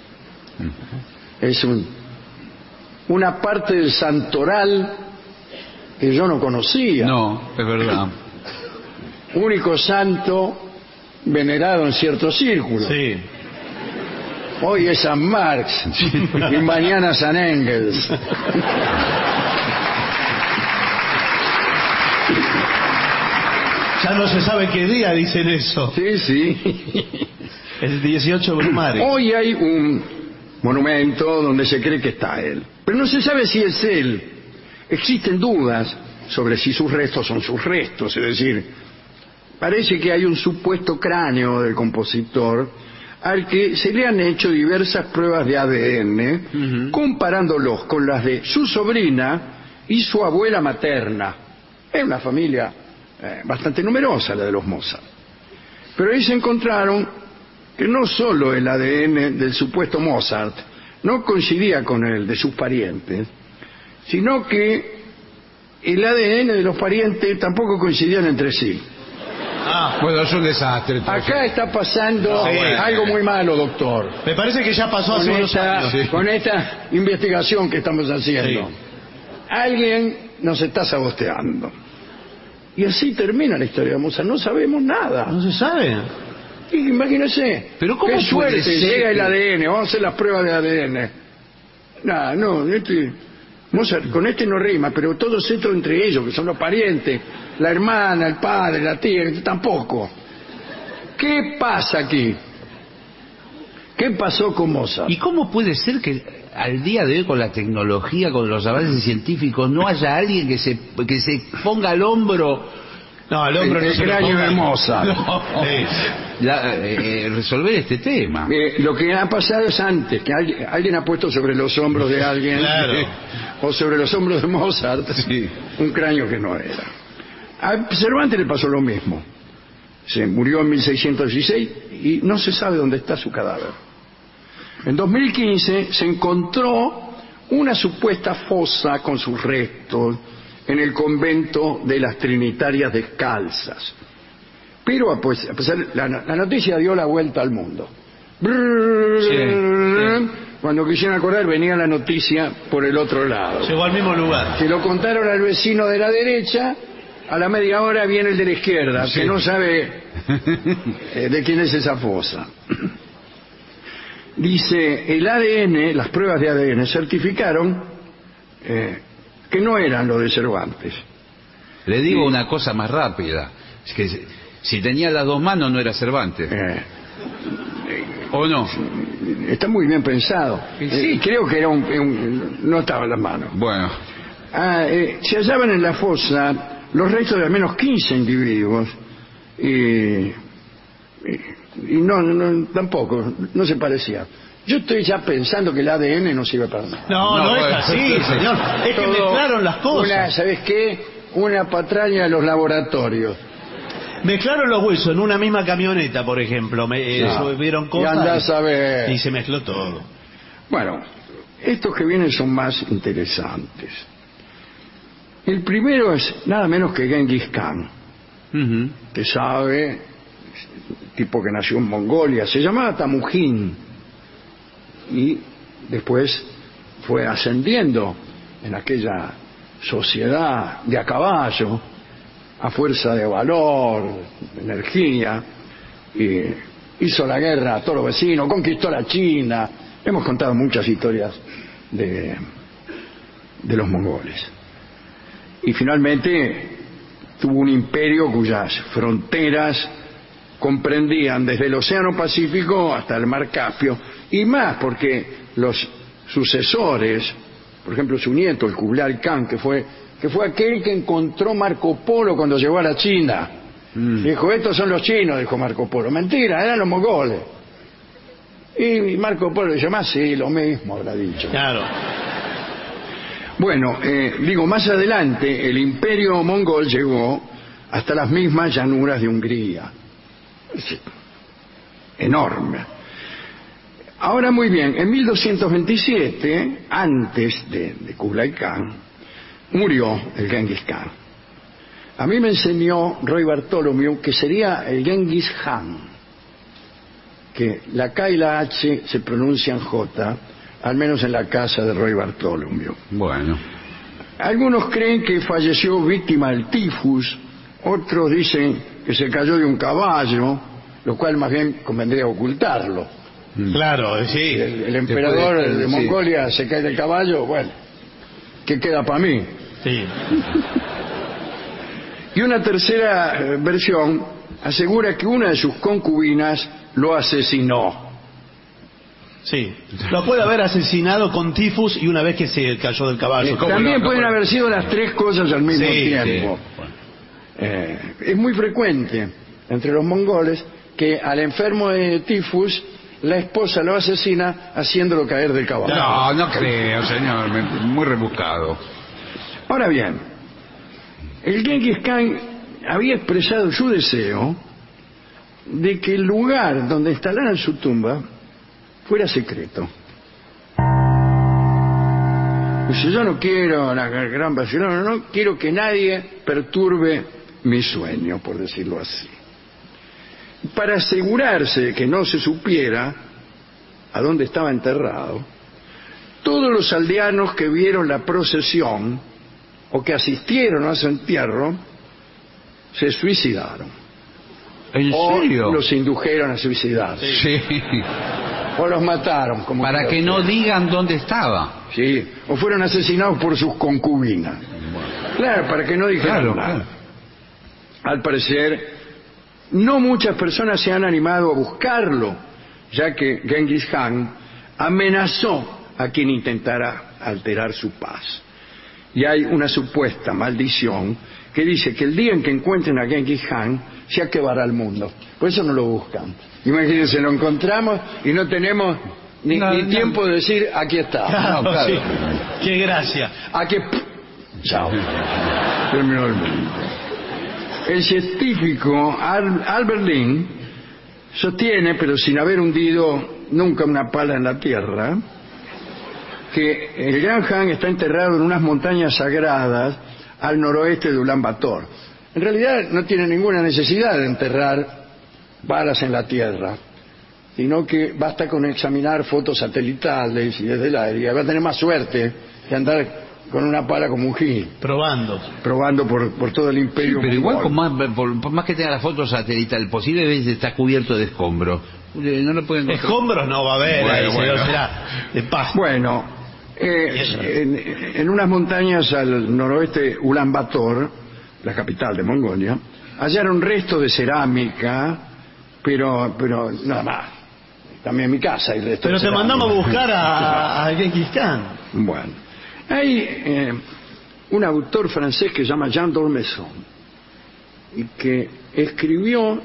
Es una parte del santoral que yo no conocía. No, es verdad. Único santo venerado en ciertos círculos. Sí. Hoy es San Marx y mañana San Engels. Ya no se sabe qué día dicen eso. Sí, sí. El 18 de Brumario. Hoy hay un monumento donde se cree que está él, pero no se sabe si es él. Existen dudas sobre si sus restos son sus restos, es decir, parece que hay un supuesto cráneo del compositor al que se le han hecho diversas pruebas de ADN, comparándolos con las de su sobrina y su abuela materna. Es una familia bastante numerosa la de los Mozart. Pero ahí se encontraron que no solo el ADN del supuesto Mozart no coincidía con el de sus parientes, sino que el ADN de los parientes tampoco coincidían entre sí. Bueno, es un desastre. Acá está pasando algo muy malo, doctor. Me parece que ya pasó hace unos años. Con esta investigación que estamos haciendo. Sí. Alguien nos está saboteando. Y así termina la historia de Mozart. No sabemos nada. ¿No se sabe? Y imagínese, pero ¿cómo qué puede suerte, ser llega el que- ADN, vamos a hacer las pruebas de ADN. Nada, no, Mozart, con este no rima, pero todos estos entre ellos, que son los parientes, la hermana, el padre, la tía, tampoco. ¿Qué pasa aquí? ¿Qué pasó con Mozart? ¿Y cómo puede ser que al día de hoy, con la tecnología, con los avances científicos, no haya alguien que se ponga al hombro No, al hombro no el se lo cráneo ponga. de Mozart? No. Sí. resolver este tema? Lo que ha pasado es antes, que alguien ha puesto sobre los hombros de alguien, Claro. o sobre los hombros de Mozart, un cráneo que no era. A Cervantes le pasó lo mismo. Se murió en 1616 y no se sabe dónde está su cadáver. En 2015 se encontró una supuesta fosa con sus restos en el convento de las Trinitarias Descalzas. Pero pues, a pesar, la noticia dio la vuelta al mundo. Cuando quisieron acordar venía la noticia por el otro lado. Llegó al mismo lugar. Se lo contaron al vecino de la derecha, a la media hora viene el de la izquierda, que no sabe de quién es esa fosa. Dice, el ADN, las pruebas de ADN certificaron que no eran los de Cervantes. Le digo una cosa más rápida. Es que si tenía las dos manos no era Cervantes. ¿O no? Está muy bien pensado. Sí. Creo que era no estaba en las manos. Bueno. Se hallaban en la fosa los restos de al menos 15 individuos y no, tampoco, no se parecía. Yo estoy ya pensando que el ADN no sirve para nada. No es bueno. así, señor. Es que Todo mezclaron las cosas. ¿Sabes qué? Una patraña de los laboratorios. Mezclaron los huesos en una misma camioneta, por ejemplo. Subieron Y cosas andás a ver. y se mezcló todo. Bueno, estos que vienen son más interesantes. El primero es nada menos que Genghis Khan. Usted sabe, tipo que nació en Mongolia, se llamaba Temujin y después fue ascendiendo en aquella sociedad de a caballo a fuerza de valor, de energía, y hizo la guerra a todos los vecinos, conquistó la China. Hemos contado muchas historias de los mongoles. Y finalmente tuvo un imperio cuyas fronteras comprendían desde el Océano Pacífico hasta el Mar Caspio, y más porque los sucesores, por ejemplo su nieto, el Kublai Khan, que fue aquel que encontró Marco Polo cuando llegó a la China. Dijo, estos son los chinos, dijo Marco Polo. Mentira, eran los mongoles. Y Marco Polo dice, más sí, lo mismo habrá dicho. Claro. Bueno, más adelante el imperio mongol llegó hasta las mismas llanuras de Hungría. Es enorme. Ahora muy bien, en 1227, antes de Kublai Khan, murió el Genghis Khan. A mí me enseñó Roy Bartholomew que sería el Genghis Khan, que la K y la H se pronuncian J, al menos en la casa de Roy Bartholomew. Bueno. Algunos creen que falleció víctima del tifus, otros dicen que se cayó de un caballo, lo cual más bien convendría ocultarlo. Claro, sí. El emperador de Mongolia se cae del caballo, bueno, ¿qué queda para mí? Sí. Y una tercera versión asegura que una de sus concubinas lo asesinó. Sí. Lo puede haber asesinado con tifus y una vez que se cayó del caballo. También pueden haber sido las tres cosas al mismo tiempo. Sí. Es muy frecuente entre los mongoles que al enfermo de tifus la esposa lo asesina haciéndolo caer del caballo. No creo, señor, muy rebuscado. Ahora bien, el Genghis Khan había expresado su deseo de que el lugar donde instalaran su tumba fuera secreto. Dice, yo no quiero una gran Barcelona, no quiero que nadie perturbe mi sueño, por decirlo así. Para asegurarse de que no se supiera a dónde estaba enterrado, todos los aldeanos que vieron la procesión o que asistieron a su entierro se suicidaron. ¿En serio? O los indujeron a suicidarse. Sí. O los mataron. Como para que no digan dónde estaba. Sí. O fueron asesinados por sus concubinas. Claro, para que no dijeran nada. Claro. Al parecer, no muchas personas se han animado a buscarlo, ya que Genghis Khan amenazó a quien intentara alterar su paz. Y hay una supuesta maldición que dice que el día en que encuentren a Genghis Khan se acabará el mundo. Por eso no lo buscan. Imagínense, lo encontramos y no tenemos ni tiempo de decir aquí está. Claro. Sí. Qué gracia. Aquí. Chao. Terminó el mundo. El científico Albert Lin sostiene, pero sin haber hundido nunca una pala en la tierra, que el Gran Khan está enterrado en unas montañas sagradas al noroeste de Ulan Bator. En realidad no tiene ninguna necesidad de enterrar balas en la tierra, sino que basta con examinar fotos satelitales y desde el aire. Va a tener más suerte que andar con una pala como un gil. Probando por todo el imperio. Sí, pero igual por más que tenga la foto satelital, posible vez está cubierto de escombros. No lo pueden encontrar. Escombros no va a haber, bueno. Será de pasto. Bueno, en unas montañas al noroeste de Ulan Bator, la capital de Mongolia, hallaron restos de cerámica, pero nada más. También en mi casa hay restos. Pero te mandamos a buscar a Genghis Khan. Bueno. Hay un autor francés que se llama Jean d'Ormesson y que escribió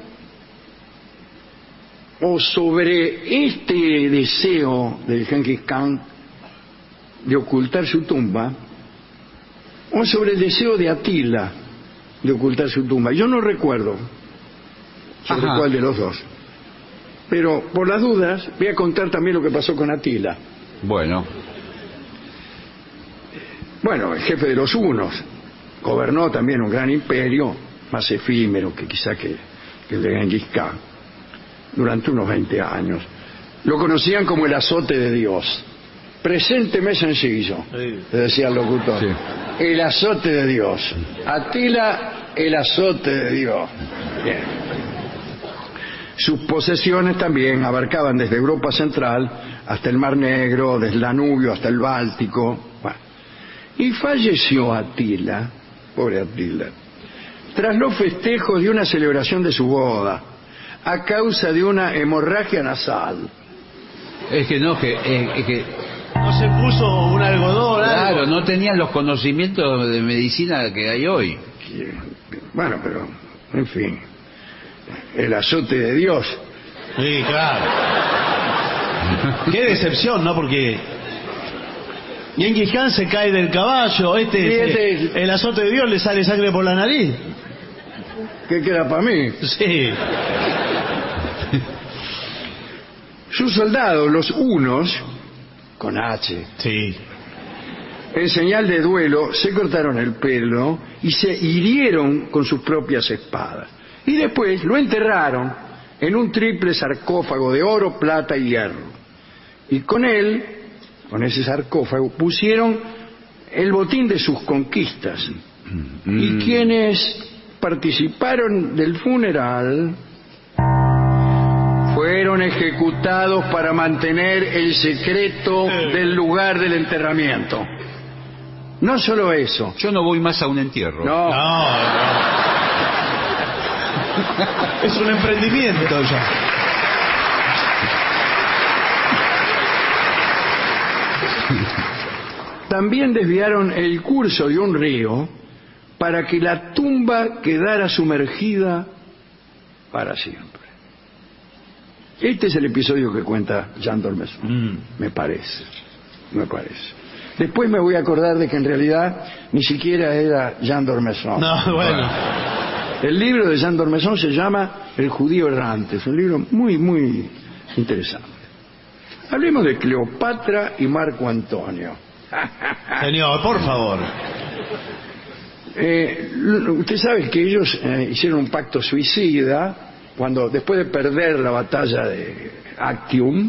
sobre este deseo del Genghis Khan de ocultar su tumba, o sobre el deseo de Atila de ocultar su tumba. Yo no recuerdo sobre cuál de los dos, pero por las dudas voy a contar también lo que pasó con Atila. Bueno, el jefe de los hunos gobernó también un gran imperio, más efímero que quizá que el de Genghis Khan, durante unos 20 años. Lo conocían como el azote de Dios. Presénteme sencillo, le decía el locutor. Sí. El azote de Dios. Atila el azote de Dios. Bien. Sus posesiones también abarcaban desde Europa Central hasta el Mar Negro, desde el Danubio hasta el Báltico. Bueno. Y falleció Atila, pobre Atila, tras los festejos de una celebración de su boda, a causa de una hemorragia nasal. Es que no, No se puso un algodón. claro, algo. no tenían los conocimientos de medicina que hay hoy. Bueno, pero, en fin, el azote de Dios. Sí, claro. Qué decepción, ¿no? Porque Genghis Khan se cae del caballo, el azote de Dios le sale sangre por la nariz. ¿Qué queda para mí? Sí. Sus soldados, los hunos, con H, Sí. en señal de duelo, se cortaron el pelo y se hirieron con sus propias espadas. Y después lo enterraron en un triple sarcófago de oro, plata y hierro. Y con él, con ese sarcófago, pusieron el botín de sus conquistas. Y quienes participaron del funeral fueron ejecutados para mantener el secreto del lugar del enterramiento. No solo eso. Yo no voy más a un entierro. No, No. Es un emprendimiento ya. también desviaron el curso de un río para que la tumba quedara sumergida para siempre. Este es el episodio que cuenta Jean d'Ormesson, me parece. Después me voy a acordar de que en realidad ni siquiera era Jean d'Ormesson. No, bueno. El libro de Jean d'Ormesson se llama El judío errante. Es un libro muy, muy interesante. Hablemos de Cleopatra y Marco Antonio. Señor, por favor. Usted sabe que ellos hicieron un pacto suicida cuando, después de perder la batalla de Actium,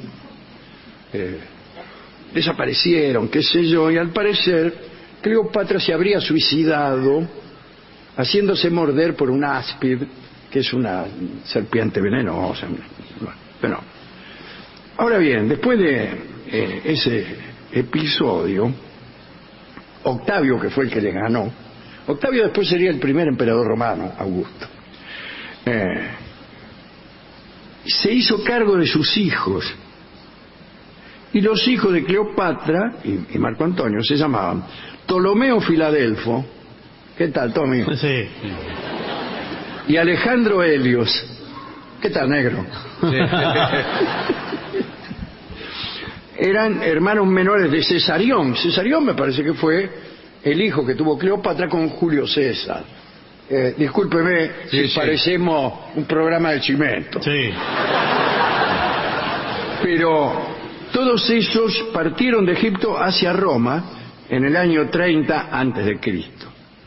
desaparecieron, qué sé yo, y al parecer Cleopatra se habría suicidado haciéndose morder por un áspid, que es una serpiente venenosa. Bueno, ahora bien, después de ese episodio, Octavio, que fue el que le ganó, Octavio después sería el primer emperador romano, Augusto, se hizo cargo de sus hijos, y los hijos de Cleopatra y Marco Antonio se llamaban Ptolomeo Filadelfo. ¿Qué tal, Tommy? Sí. Y Alejandro Helios. ¿Qué tal, negro? Sí. Eran hermanos menores de Cesarión. Cesarión me parece que fue el hijo que tuvo Cleopatra con Julio César. Discúlpeme si parecemos un programa de Chimento. Sí. Pero todos esos partieron de Egipto hacia Roma en el año 30 antes de Cristo.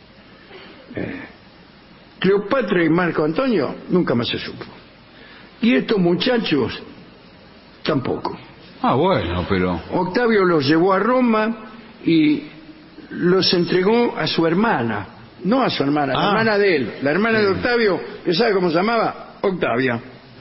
Cleopatra y Marco Antonio nunca más se supo. Y estos muchachos tampoco. Ah, bueno, pero... Octavio los llevó a Roma y los entregó a su hermana. No a su hermana, la hermana de él. La hermana de Octavio, ¿que sabe cómo se llamaba? Octavia.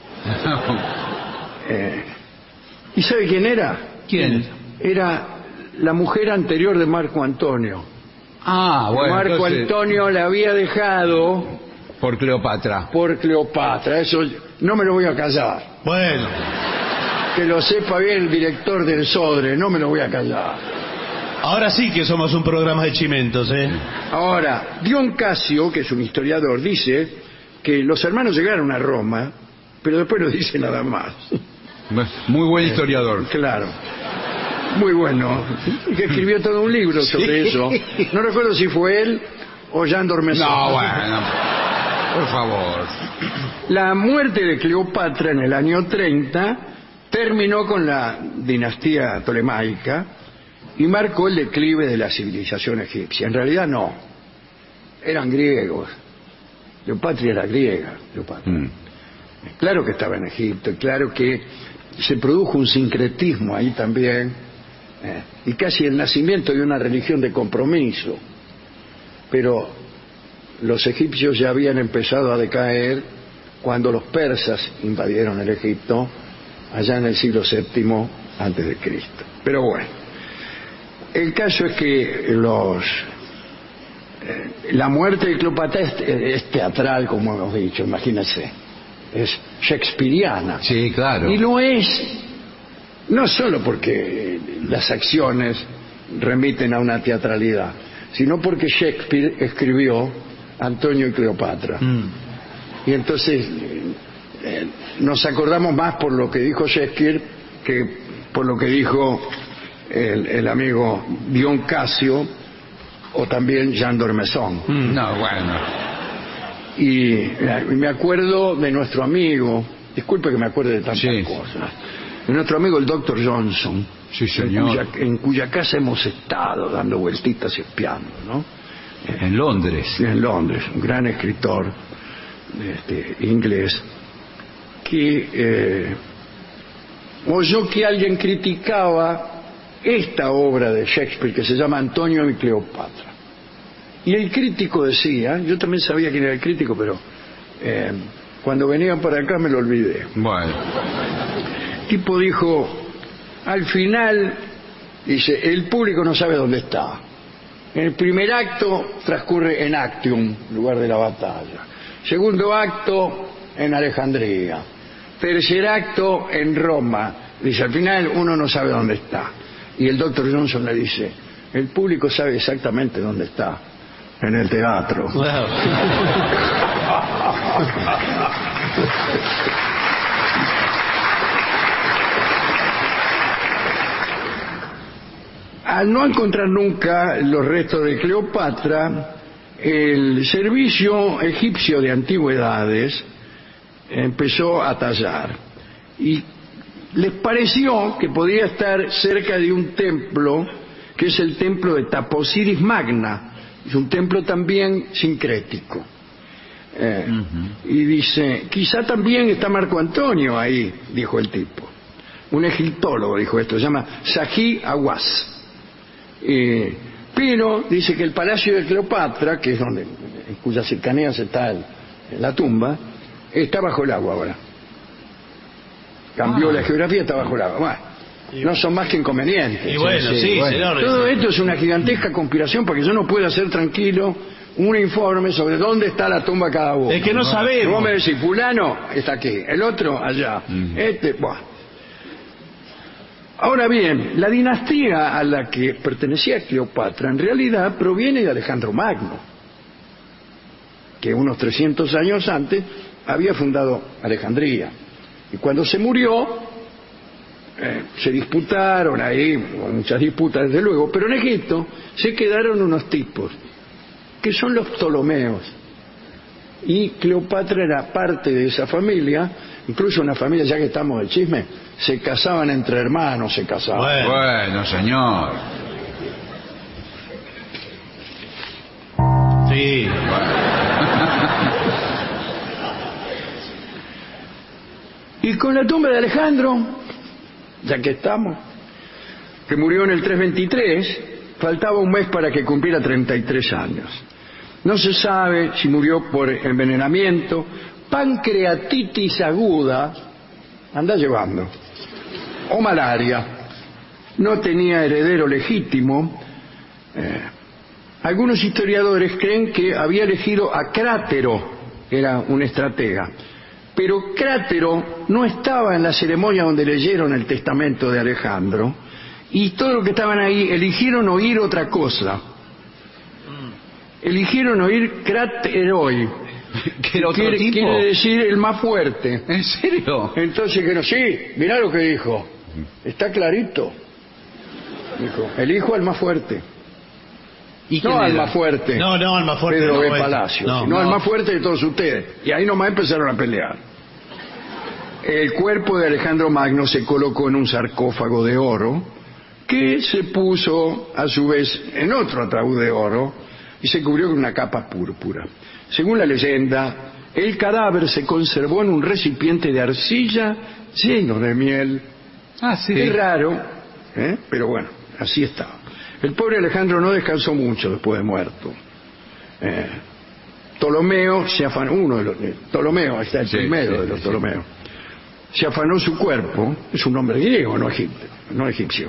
¿Y sabe quién era? ¿Quién? Era la mujer anterior de Marco Antonio. Ah, bueno. Marco entonces, Antonio la había dejado por Cleopatra. por Cleopatra. Eso no me lo voy a callar. Bueno. Que lo sepa bien el director del Sodre, no me lo voy a callar. Ahora sí que somos un programa de chimentos, ¿eh? Ahora, Dion Casio, que es un historiador, dice que los hermanos llegaron a Roma, pero después no dice nada más. Muy buen historiador. Claro. Muy bueno. Y que escribió todo un libro sobre eso. No recuerdo si fue él o Jean d'Ormesson. No, bueno. Por favor. La muerte de Cleopatra en el año 30 terminó con la dinastía tolemaica y marcó el declive de la civilización egipcia. En realidad no. Eran griegos. Cleopatra era griega. Claro que estaba en Egipto, y claro que se produjo un sincretismo ahí también, y casi el nacimiento de una religión de compromiso. Pero los egipcios ya habían empezado a decaer cuando los persas invadieron el Egipto allá en el siglo VII antes de Cristo. Pero bueno, el caso es que la muerte de Cleopatra es teatral, como hemos dicho, imagínense, es shakespeariana. Sí, claro. Y lo es no solo porque las acciones remiten a una teatralidad, sino porque Shakespeare escribió Antonio y Cleopatra. Y entonces nos acordamos más por lo que dijo Shakespeare que por lo que dijo el amigo Dion Casio o también Jean d'Ormesson. No, bueno. Y me acuerdo de nuestro amigo, disculpe que me acuerde de tantas Sí. cosas, de nuestro amigo el Dr. Johnson, Sí, señor. en cuya casa hemos estado dando vueltitas y espiando, ¿no? En Londres. En Londres, un gran escritor inglés que oyó que alguien criticaba esta obra de Shakespeare que se llama Antonio y Cleopatra. Y el crítico decía, yo también sabía quién era el crítico, pero cuando venían para acá me lo olvidé. Bueno. El tipo dijo, al final, dice, el público no sabe dónde está. En el primer acto transcurre en Actium, lugar de la batalla. Segundo acto, en Alejandría. Tercer acto, en Roma. Dice, al final uno no sabe dónde está. Y el Dr. Johnson le dice, el público sabe exactamente dónde está. En el teatro. Wow. Al no encontrar nunca los restos de Cleopatra, el servicio egipcio de antigüedades empezó a tallar y les pareció que podía estar cerca de un templo que es el templo de Taposiris Magna, es un templo también sincrético. Y dice, quizá también está Marco Antonio ahí, dijo el tipo. Un egiptólogo dijo esto, se llama Sahi Awas. Pero dice que el palacio de Cleopatra, que es donde, en cuyas cercanías está la tumba, está bajo el agua ahora. Cambió la geografía, está bajo el agua. Bueno, no son más que inconvenientes. Y bueno, sí, bueno. señor. Todo esto es una gigantesca conspiración para que yo no pueda hacer tranquilo un informe sobre dónde está la tumba cada uno. Es que no sabemos. Vos me decís, fulano está aquí, el otro allá, bueno. Ahora bien, la dinastía a la que pertenecía Cleopatra en realidad proviene de Alejandro Magno, que unos 300 años antes había fundado Alejandría. Y cuando se murió, se disputaron ahí, muchas disputas desde luego, pero en Egipto se quedaron unos tipos, que son los Ptolomeos. Y Cleopatra era parte de esa familia, incluso una familia, ya que estamos de chisme, se casaban entre hermanos, se casaban. Bueno, señor. Sí. Y con la tumba de Alejandro, ya que estamos, que murió en el 323, faltaba un mes para que cumpliera 33 años. No se sabe si murió por envenenamiento, pancreatitis aguda, anda llevando, o malaria. No tenía heredero legítimo. Algunos historiadores creen que había elegido a Crátero, era un estratega. Pero Crátero no estaba en la ceremonia donde leyeron el testamento de Alejandro, y todos los que estaban ahí eligieron oír otra cosa. Eligieron oír Cráteroi, ¿Que era otro tipo? quiere decir el más fuerte. ¿En serio? Entonces que no, sí, mirá lo que dijo, está clarito. Dijo, elijo al más fuerte. ¿Y quién No al era? más fuerte. No, al más fuerte. Pedro no, B. este. Palacio, No, sino no. al más fuerte de todos ustedes. Y ahí nomás empezaron a pelear. El cuerpo de Alejandro Magno se colocó en un sarcófago de oro que se puso a su vez en otro ataúd de oro y se cubrió con una capa púrpura. Según la leyenda, el cadáver se conservó en un recipiente de arcilla lleno de miel. Ah, sí. Es raro, pero bueno, así estaba. El pobre Alejandro no descansó mucho después de muerto. Ptolomeo se afanó, Ptolomeo, está el primero de los Ptolomeos, se afanó su cuerpo, es un nombre griego, no egipcio.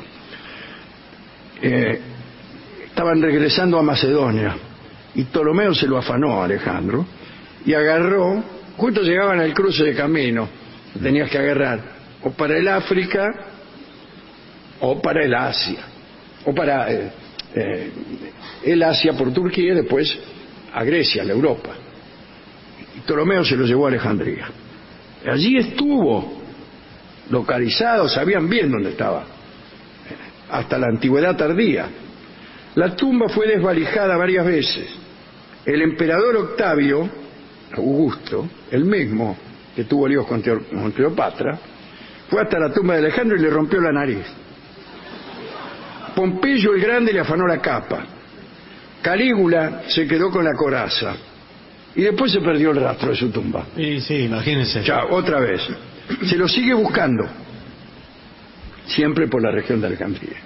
Estaban regresando a Macedonia y Ptolomeo se lo afanó a Alejandro y agarró, justo llegaban al cruce de camino, tenías que agarrar o para el África o para el Asia, o para el Asia por Turquía y después a Grecia, a la Europa. Y Ptolomeo se lo llevó a Alejandría. Allí estuvo localizado, sabían bien dónde estaba, hasta la antigüedad tardía. La tumba fue desvalijada varias veces. El emperador Octavio, Augusto, el mismo que tuvo líos con Cleopatra, fue hasta la tumba de Alejandro y le rompió la nariz. Pompeyo el Grande le afanó la capa. Calígula se quedó con la coraza. Y después se perdió el rastro de su tumba. Y sí, imagínense. Ya, otra vez. Se lo sigue buscando. Siempre por la región de Alejandría.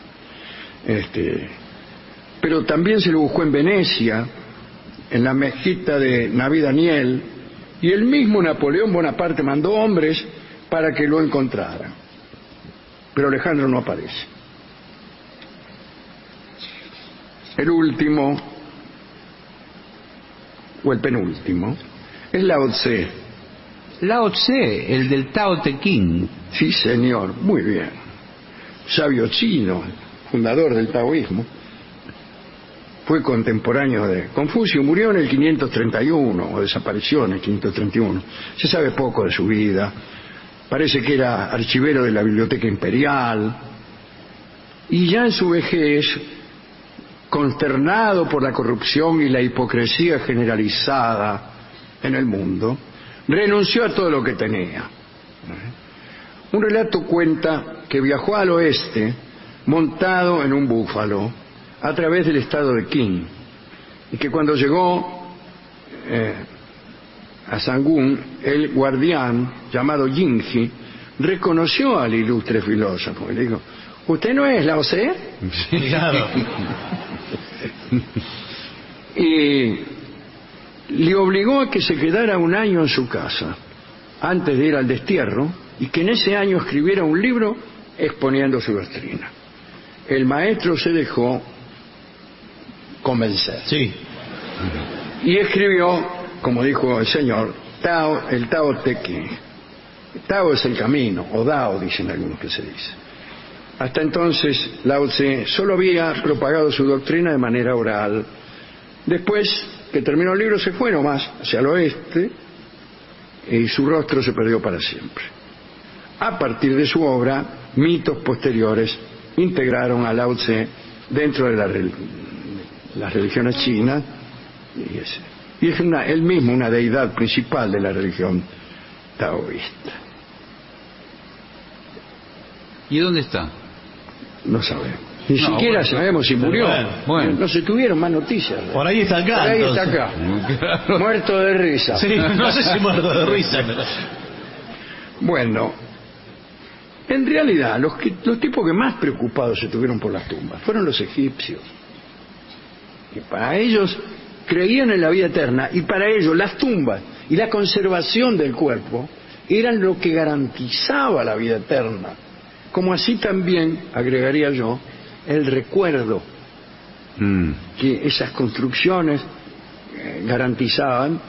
Pero también se lo buscó en Venecia, en la mezquita de Naví Daniel, y el mismo Napoleón Bonaparte mandó hombres para que lo encontraran. Pero Alejandro no aparece. El último, o el penúltimo, es Lao Tse. Lao Tse, el del Tao Te Ching. Sí, señor, muy bien. Sabio chino, fundador del taoísmo. Fue contemporáneo de Confucio, murió en el 531, o desapareció en el 531. Se sabe poco de su vida. Parece que era archivero de la Biblioteca Imperial. Y ya en su vejez, consternado por la corrupción y la hipocresía generalizada en el mundo, renunció a todo lo que tenía. Un relato cuenta que viajó al oeste montado en un búfalo a través del estado de Qin, y que cuando llegó a Sangún, el guardián llamado Yingji reconoció al ilustre filósofo y le dijo: ¿usted no es Lao Tse? Claro. Y le obligó a que se quedara un año en su casa antes de ir al destierro, y que en ese año escribiera un libro exponiendo su doctrina. El maestro se dejó convencer. Sí. Y escribió, como dijo el señor, el Tao Te Ching. Tao es el camino, o Dao dicen algunos que se dice. Hasta entonces Lao Tse solo había propagado su doctrina de manera oral. Después que terminó el libro se fue nomás hacia el oeste y su rostro se perdió para siempre. A partir de su obra, mitos posteriores integraron a Lao Tse dentro de las religiones chinas y es él mismo una deidad principal de la religión taoísta. ¿Y dónde está? No sabemos. Ni siquiera sabemos si murió. Bueno. No se tuvieron más noticias. Por ahí está acá. Por ahí entonces. está acá. Muerto de risa. Sí, no sé si muerto de risa. Bueno, en realidad los tipos que más preocupados se tuvieron por las tumbas fueron los egipcios. Y para ellos creían en la vida eterna, y para ellos las tumbas y la conservación del cuerpo eran lo que garantizaba la vida eterna. Como así también, agregaría yo, el recuerdo que esas construcciones garantizaban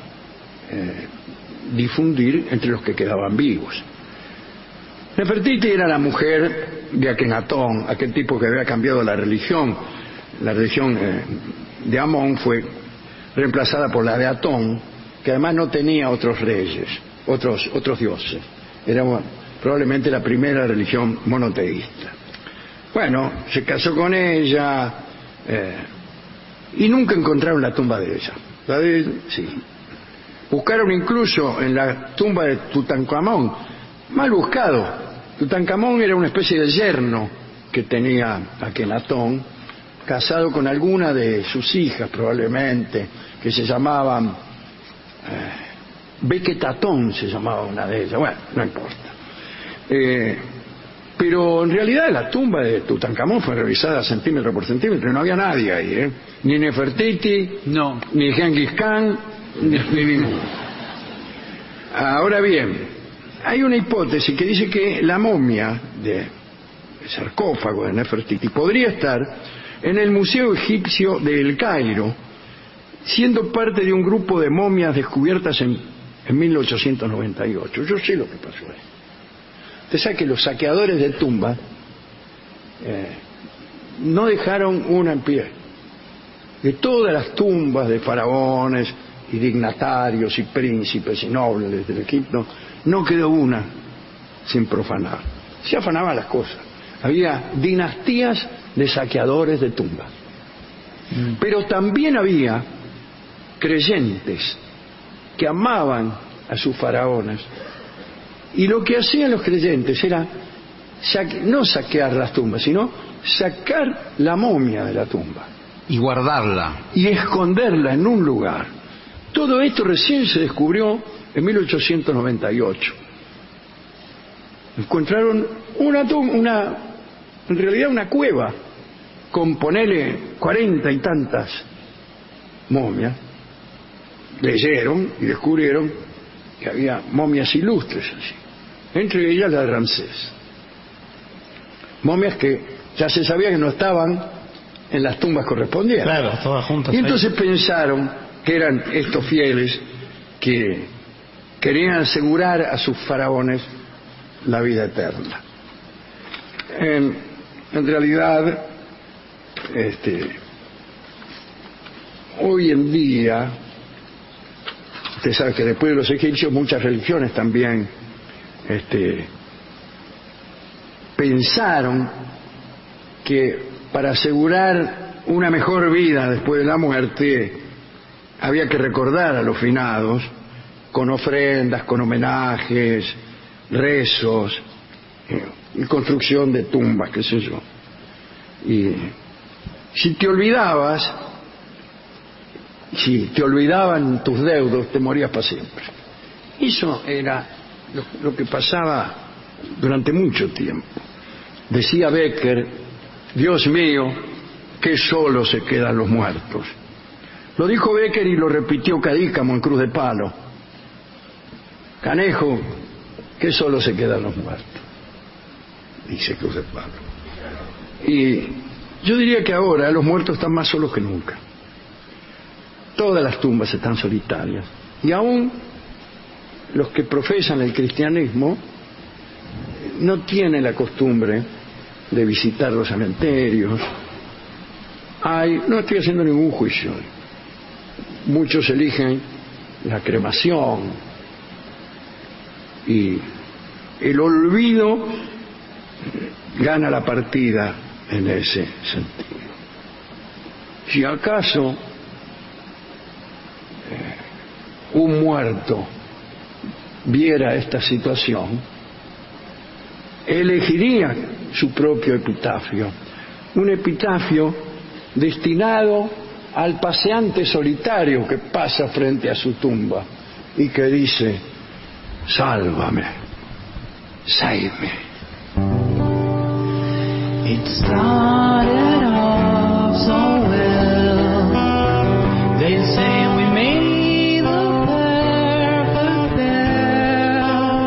difundir entre los que quedaban vivos. Nefertiti era la mujer de Akenatón, aquel tipo que había cambiado la religión. La religión de Amón fue reemplazada por la de Atón, que además no tenía otros reyes, otros dioses. Era probablemente la primera religión monoteísta. Bueno, se casó con ella y nunca encontraron la tumba de ella. La de él, sí. Buscaron incluso en la tumba de Tutankamón, mal buscado. Tutankamón era una especie de yerno que tenía Akenatón, casado con alguna de sus hijas probablemente, que se llamaban Beketatón, se llamaba una de ellas. Bueno, no importa. Pero en realidad la tumba de Tutankamón fue revisada centímetro por centímetro y no había nadie ahí, ni Nefertiti, no, ni Genghis Khan, Ni ninguno. Ahora bien, hay una hipótesis que dice que la momia de sarcófago de Nefertiti podría estar en el Museo Egipcio de El Cairo, siendo parte de un grupo de momias descubiertas en 1898. Yo sé lo que pasó ahí. Usted sabe que los saqueadores de tumbas no dejaron una en pie. De todas las tumbas de faraones y dignatarios y príncipes y nobles del Egipto, no quedó una sin profanar. Se afanaban las cosas. Había dinastías de saqueadores de tumbas. Pero también había creyentes que amaban a sus faraones, y lo que hacían los creyentes era no saquear las tumbas, sino sacar la momia de la tumba y guardarla y esconderla en un lugar. Todo esto recién se descubrió en 1898. Encontraron en realidad una cueva con, ponele, 40 y tantas momias. Leyeron y descubrieron que había momias ilustres allí, entre ellas la de Ramsés. Momias que ya se sabía que no estaban en las tumbas correspondientes. Claro, todas juntas. Y entonces pensaron que eran estos fieles que querían asegurar a sus faraones la vida eterna. En realidad, hoy en día, usted sabe que después de los egipcios muchas religiones también pensaron que para asegurar una mejor vida después de la muerte había que recordar a los finados con ofrendas, con homenajes, rezos, y construcción de tumbas, qué sé yo. Y si te olvidaban tus deudos, te morías para siempre. Eso era lo que pasaba durante mucho tiempo. Decía Becker: Dios mío, que solo se quedan los muertos. Lo dijo Becker y lo repitió Cadícamo en Cruz de Palo. Canejo, que solo se quedan los muertos, dice Cruz de Palo. Y yo diría que ahora los muertos están más solos que nunca. Todas las tumbas están solitarias. Y aún los que profesan el cristianismo no tienen la costumbre de visitar los cementerios. No estoy haciendo ningún juicio. Muchos eligen la cremación. Y el olvido gana la partida en ese sentido. Si acaso un muerto viera esta situación, elegiría su propio epitafio, un epitafio destinado al paseante solitario que pasa frente a su tumba y que dice: sálvame, save me. It started off so well. They say we made the perfect pair.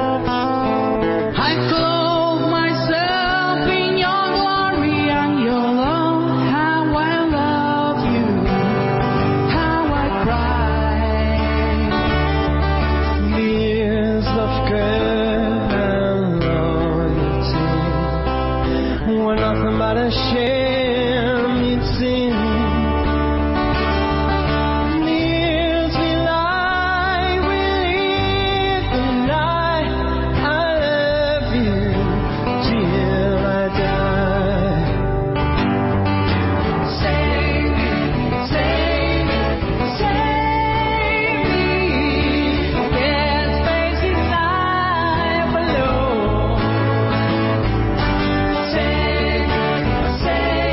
I clothe myself in your glory and your love. How I love you, how I cry. Years of care and loyalty were nothing but a shame, it seemed. Years we lie, we live the night. I love you till I die. Save me, save me, save me. Get space inside below. Save me, save me.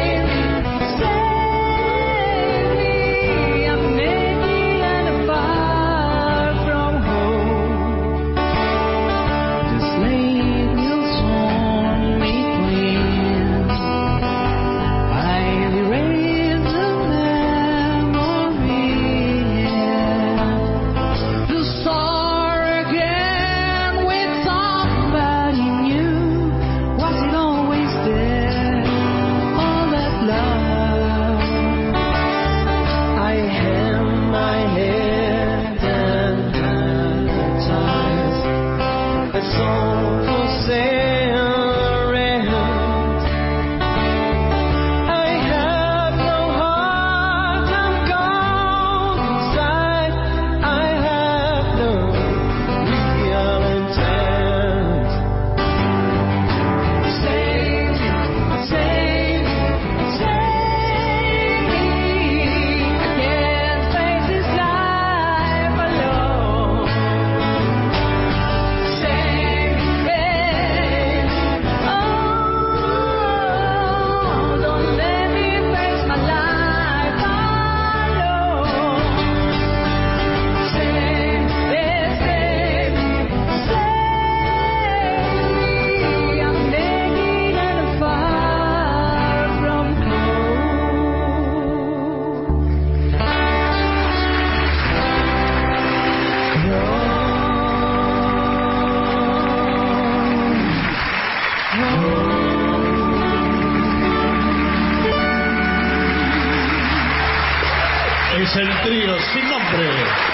es el trío sin nombre.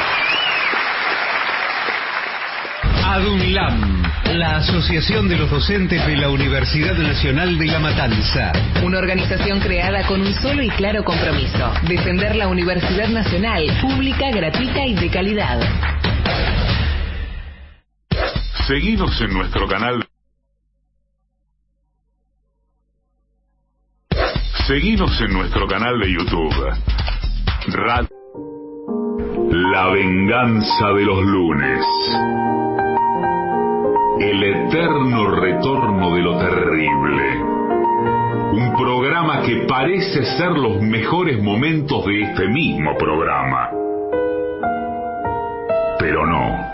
ADUNLAM, la Asociación de los Docentes de la Universidad Nacional de La Matanza. Una organización creada con un solo y claro compromiso: defender la Universidad Nacional, pública, gratuita y de calidad. Seguinos en nuestro canal. Seguinos en nuestro canal de YouTube. La venganza de los lunes. El eterno retorno de lo terrible. Un programa que parece ser los mejores momentos de este mismo programa. Pero no.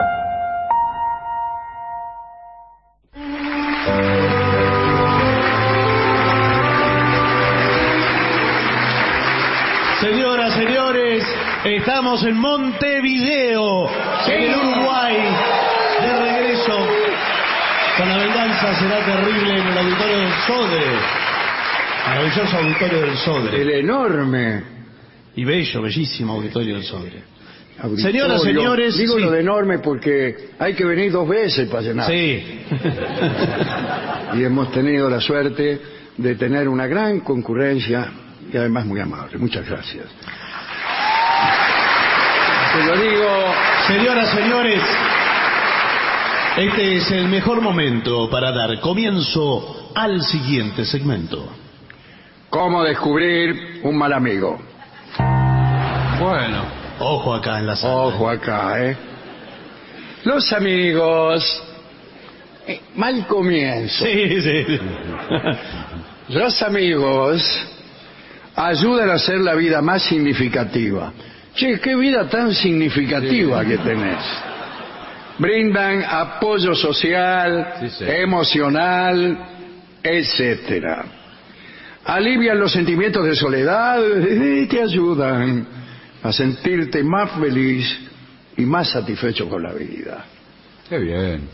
Señoras, señores, estamos en Montevideo, en el Uruguay, de regreso con La venganza será terrible en el auditorio del Sodre. Maravilloso auditorio del Sodre. El enorme Y bello, bellísimo auditorio del Sodre. auditorio. Señoras, señores, Digo sí. lo de enorme porque hay que venir 2 veces para llenar. Sí. Y hemos tenido la suerte de tener una gran concurrencia y además muy amable. Muchas gracias. Te lo digo. Señoras, señores, este es el mejor momento para dar comienzo al siguiente segmento. ¿Cómo descubrir un mal amigo? Bueno, Ojo acá en la sala. Ojo acá, ¿eh? Los amigos. Mal comienzo. Sí, sí. Los amigos ayudan a hacer la vida más significativa. Che, qué vida tan significativa que tenés. Brindan apoyo social, Sí, sí. emocional, etcétera. Alivian los sentimientos de soledad y te ayudan a sentirte más feliz y más satisfecho con la vida. qué bien.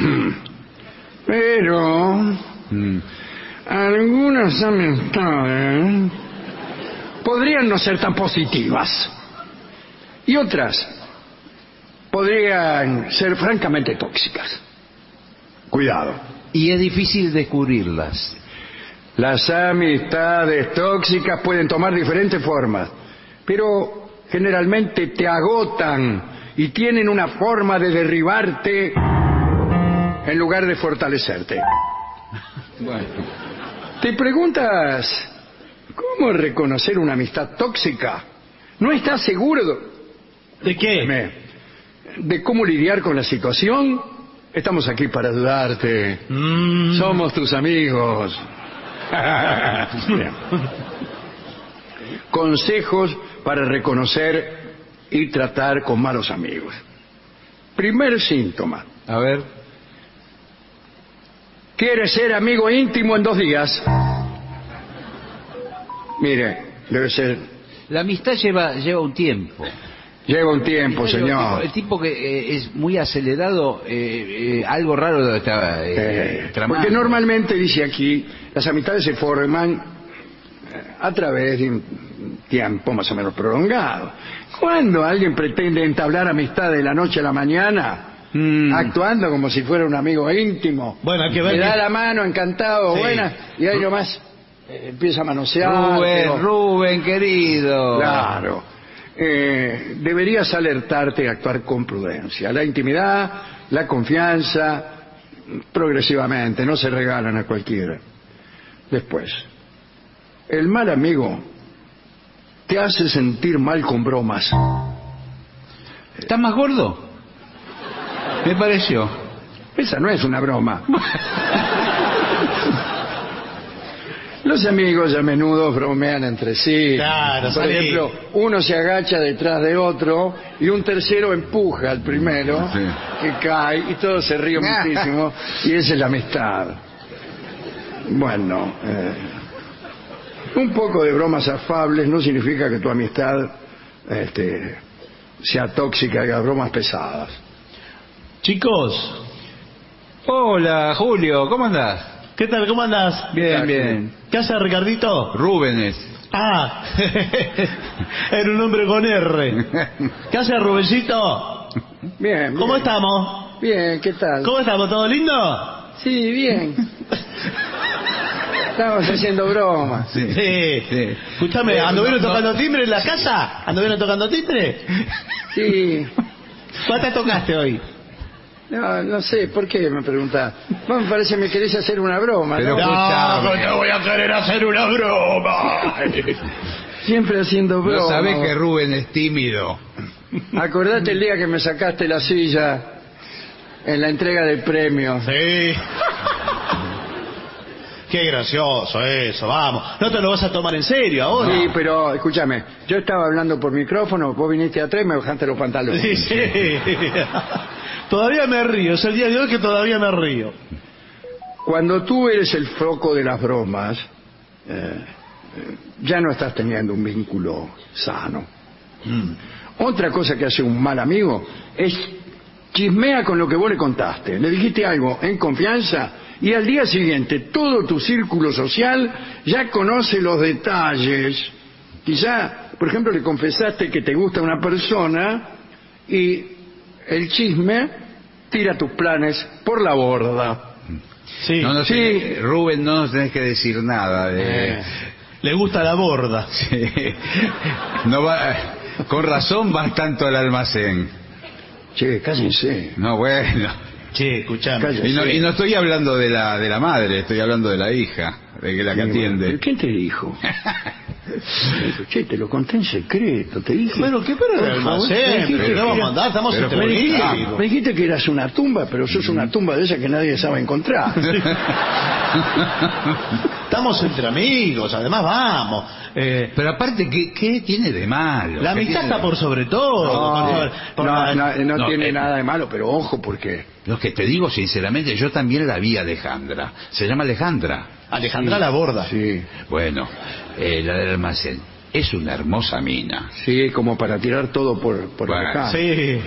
Pero algunas amistades podrían no ser tan positivas y otras podrían ser francamente tóxicas. Cuidado. Y es difícil descubrirlas. Las amistades tóxicas pueden tomar diferentes formas, pero generalmente te agotan y tienen una forma de derribarte en lugar de fortalecerte. Bueno, ¿Te preguntas cómo reconocer una amistad tóxica? ¿No estás seguro ¿De qué? de cómo lidiar con la situación? Estamos aquí para ayudarte. Somos tus amigos. Bien. Consejos para reconocer y tratar con malos amigos. Primer síntoma. a ver. ¿Quieres ser amigo íntimo en 2 días? Mire, debe ser... La amistad lleva un tiempo. Lleva un tiempo, señor. El tipo que es muy acelerado, algo raro lo está tramando. Porque normalmente, dice aquí, las amistades se forman a través de un tiempo más o menos prolongado. Cuando alguien pretende entablar amistad de la noche a la mañana, actuando como si fuera un amigo íntimo, Bueno, hay que ver le da que- la mano, encantado, Sí. buena, y ahí nomás empieza a manosear. Rubén, querido. Claro. Deberías alertarte y actuar con prudencia. La intimidad, la confianza, progresivamente, no se regalan a cualquiera. Después, el mal amigo te hace sentir mal con bromas. ¿Estás más gordo? Me pareció. Esa no es una broma. Los amigos a menudo bromean entre sí. Claro, Por salí. ejemplo, uno se agacha detrás de otro y un tercero empuja al primero, Sí. que cae y todos se ríen muchísimo, y esa es la amistad. Bueno, un poco de bromas afables no significa que tu amistad sea tóxica y haga bromas pesadas. Chicos, Hola, Julio, ¿cómo andás? ¿qué tal? ¿Cómo andás? Bien, bien. ¿Qué hace Ricardito? Rubén es. Ah, era un hombre con R. ¿Qué hace, Rubencito? Bien. ¿Cómo estamos? Bien, ¿qué tal? ¿Cómo estamos? ¿Todo lindo? Sí, bien. Estamos haciendo bromas. Sí. Escúchame, ¿anduvieron tocando timbre en la casa? ¿Anduvieron tocando timbre? Sí. ¿Cuántas tocaste hoy? No sé, ¿por qué me preguntás? Vos me parece que me querés hacer una broma, Pero ¿no? No, te voy a querer hacer una broma. Siempre haciendo bromas. No sabés que Rubén es tímido. Acordate el día que me sacaste la silla en la entrega del premio. Sí. Qué gracioso eso, vamos. No te lo vas a tomar en serio ahora. Sí, pero escúchame, yo estaba hablando por micrófono, vos viniste atrás y me bajaste los pantalones. Sí. Todavía me río, es el día de hoy que todavía me río. Cuando tú eres el foco de las bromas, ya no estás teniendo un vínculo sano. Otra cosa que hace un mal amigo es chismea con lo que vos le contaste. Le dijiste algo en confianza y al día siguiente todo tu círculo social ya conoce los detalles. Quizá, por ejemplo, le confesaste que te gusta una persona y el chisme tira tus planes por la borda. Sí. Rubén, no nos tenés que decir nada. Le gusta la borda. Sí. No va, con razón vas tanto al almacén. Che, cállense. No, bueno. Che, escuchame. Y no estoy hablando de la madre, estoy hablando de la hija, de la que atiende. ¿Pero quién te dijo? Che, te lo conté en secreto, te dije. Bueno, ¿qué pero el almacén? ¿Qué vamos a mandar? Estamos entre amigos. Me dijiste que eras una tumba, pero sos una tumba de esa que nadie sabe encontrar. Estamos entre amigos, además vamos. Pero aparte, ¿qué tiene de malo? La amistad está por sobre todo. No tiene nada de malo, pero ojo, porque... Lo que te digo sinceramente, yo también la vi a Alejandra. Se llama Alejandra. Alejandra la borda. Sí. Bueno, la del almacén. Es una hermosa mina. Sí, como para tirar todo por acá. Sí.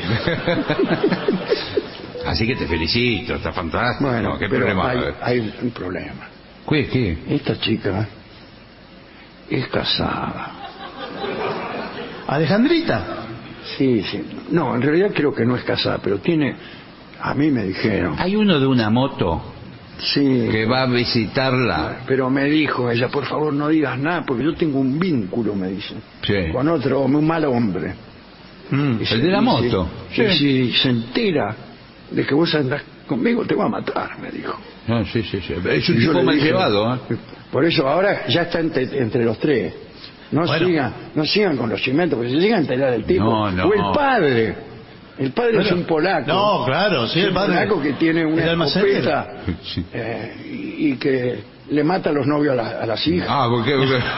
Así que te felicito, está fantástico. Bueno, ¿Qué pero problema? hay un problema. ¿Qué? Esta chica es casada. ¿Alejandrita? Sí. No, en realidad creo que no es casada, pero tiene... A mí me dijeron. Hay uno de una moto Sí. que va a visitarla. Pero me dijo ella, por favor no digas nada, porque yo tengo un vínculo, me dice. Sí. Con otro, un mal hombre. El de la moto. Sí. Si se entera de que vos andás conmigo, te va a matar, me dijo. No, sí. Es un Y yo tipo le mal dije, llevado, ¿eh? Por eso ahora ya está entre los tres. No sigan con los chimentos, porque se llegan a enterar del tipo. No. O el padre. El padre es un polaco. No, claro, sí, el padre. Un polaco que tiene una escopeta Sí. y que le mata a los novios a las hijas. Porque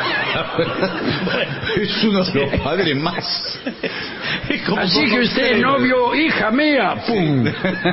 es uno de los padres más. Así que usted, novio, hija mía, ¡pum!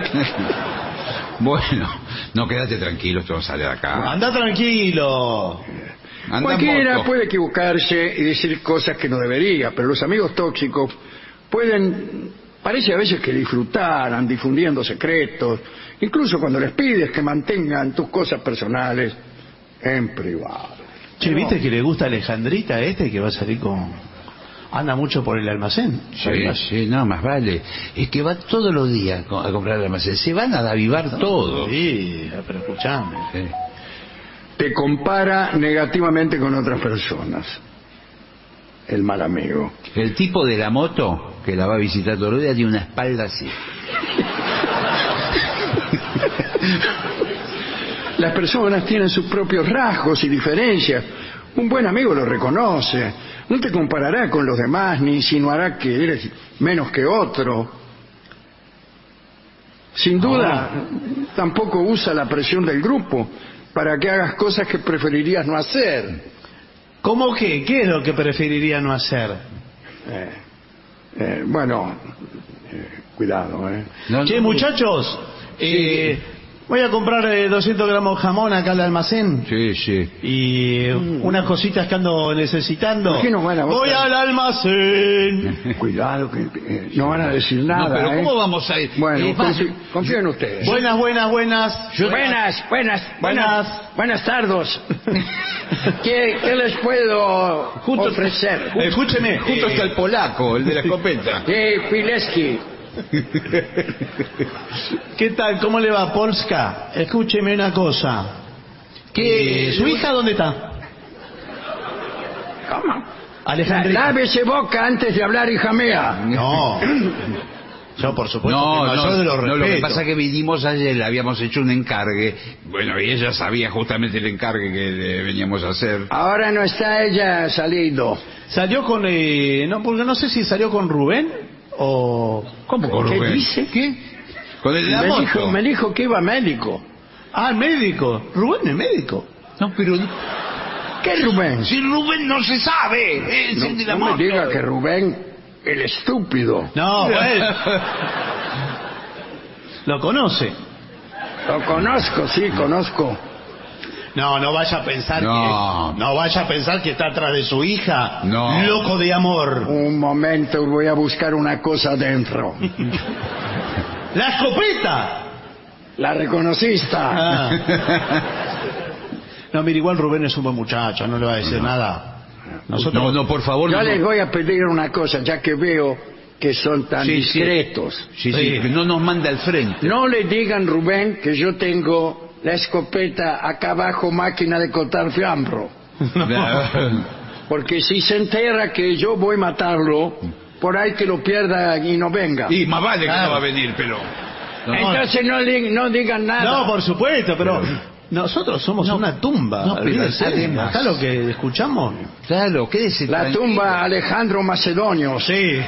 Bueno, no, quédate tranquilo, esto no sale de acá. Anda tranquilo. Anda Cualquiera moto. puede equivocarse y decir cosas que no debería, pero los amigos tóxicos parece a veces que disfrutaran difundiendo secretos, incluso cuando les pides que mantengan tus cosas personales en privado. Che, ¿viste que le gusta a Alejandrita que va a salir con... Anda mucho por el almacén? Sí, no, más vale. Es que va todos los días a comprar el almacén. Se van a avivar todo. Sí, pero escuchame. Sí. Te compara negativamente con otras personas. El mal amigo. El tipo de la moto que la va a visitar todos los días tiene una espalda así. Las personas tienen sus propios rasgos y diferencias. Un buen amigo lo reconoce. No te comparará con los demás ni insinuará que eres menos que otro. Sin duda, tampoco usa la presión del grupo para que hagas cosas que preferirías no hacer. ¿Cómo qué? ¿Qué es lo que preferiría no hacer? Cuidado, Che, muchachos, voy a comprar 200 gramos de jamón acá al almacén. Sí. Y unas cositas que ando necesitando. ¿Por qué no van a voy al almacén. Cuidado, que no van a decir nada. No, pero ¿cómo vamos a ir? Bueno, confío en ustedes. Buenas. Buenas tardes. ¿Qué les puedo ofrecer? Escúcheme. Justo está el polaco, el de la escopeta. Pileski. ¿Qué tal? ¿Cómo le va, Polska? Escúcheme una cosa. ¿Su hija dónde está? ¿Cómo? Alejandrita. Lávese boca antes de hablar, hija mía. No. Yo, por supuesto, que mayor de los no, lo que respetos. pasa es que vinimos ayer, le habíamos hecho un encargue. Bueno, y ella sabía justamente el encargue que le veníamos a hacer. Ahora no está ella salido. Salió con... no, porque no sé si salió con Rubén o... ¿Cómo con ¿Qué Rubén? dice? ¿Qué? Con el de la moto. Me dijo que iba médico. Ah, médico. Rubén es médico. No, pero... ¿Qué Rubén? Si Rubén no se sabe, es el de la No moto. me diga que Rubén, el estúpido. No, bueno. ¿Lo conoce? Lo conozco, sí, conozco. No vaya a pensar No. que... No vaya a pensar que está atrás de su hija. No. Loco de amor. Un momento, voy a buscar una cosa dentro. ¡La escopeta! La reconociste. Ah. No, mira, igual Rubén es un buen muchacho, no le va a decir nada. Nosotros... No, por favor. Yo no. les voy a pedir una cosa, ya que veo que son tan Sí, discretos. Sí, que no nos manda al frente. No le digan, Rubén, que yo tengo la escopeta acá abajo, máquina de cortar fiambro. Porque si se entera que yo voy a matarlo, por ahí que lo pierda y no venga. Y más vale que no va a venir, pero... Entonces no digan nada. No, por supuesto, pero nosotros somos una tumba. No, pero olvídense. además... Acá lo que escuchamos... Claro, quédese La tranquilo. tumba Alejandro Macedonio. Sí.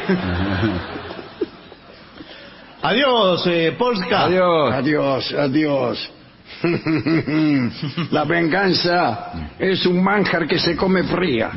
Adiós, Polska. Adiós. Adiós. La venganza es un manjar que se come fría.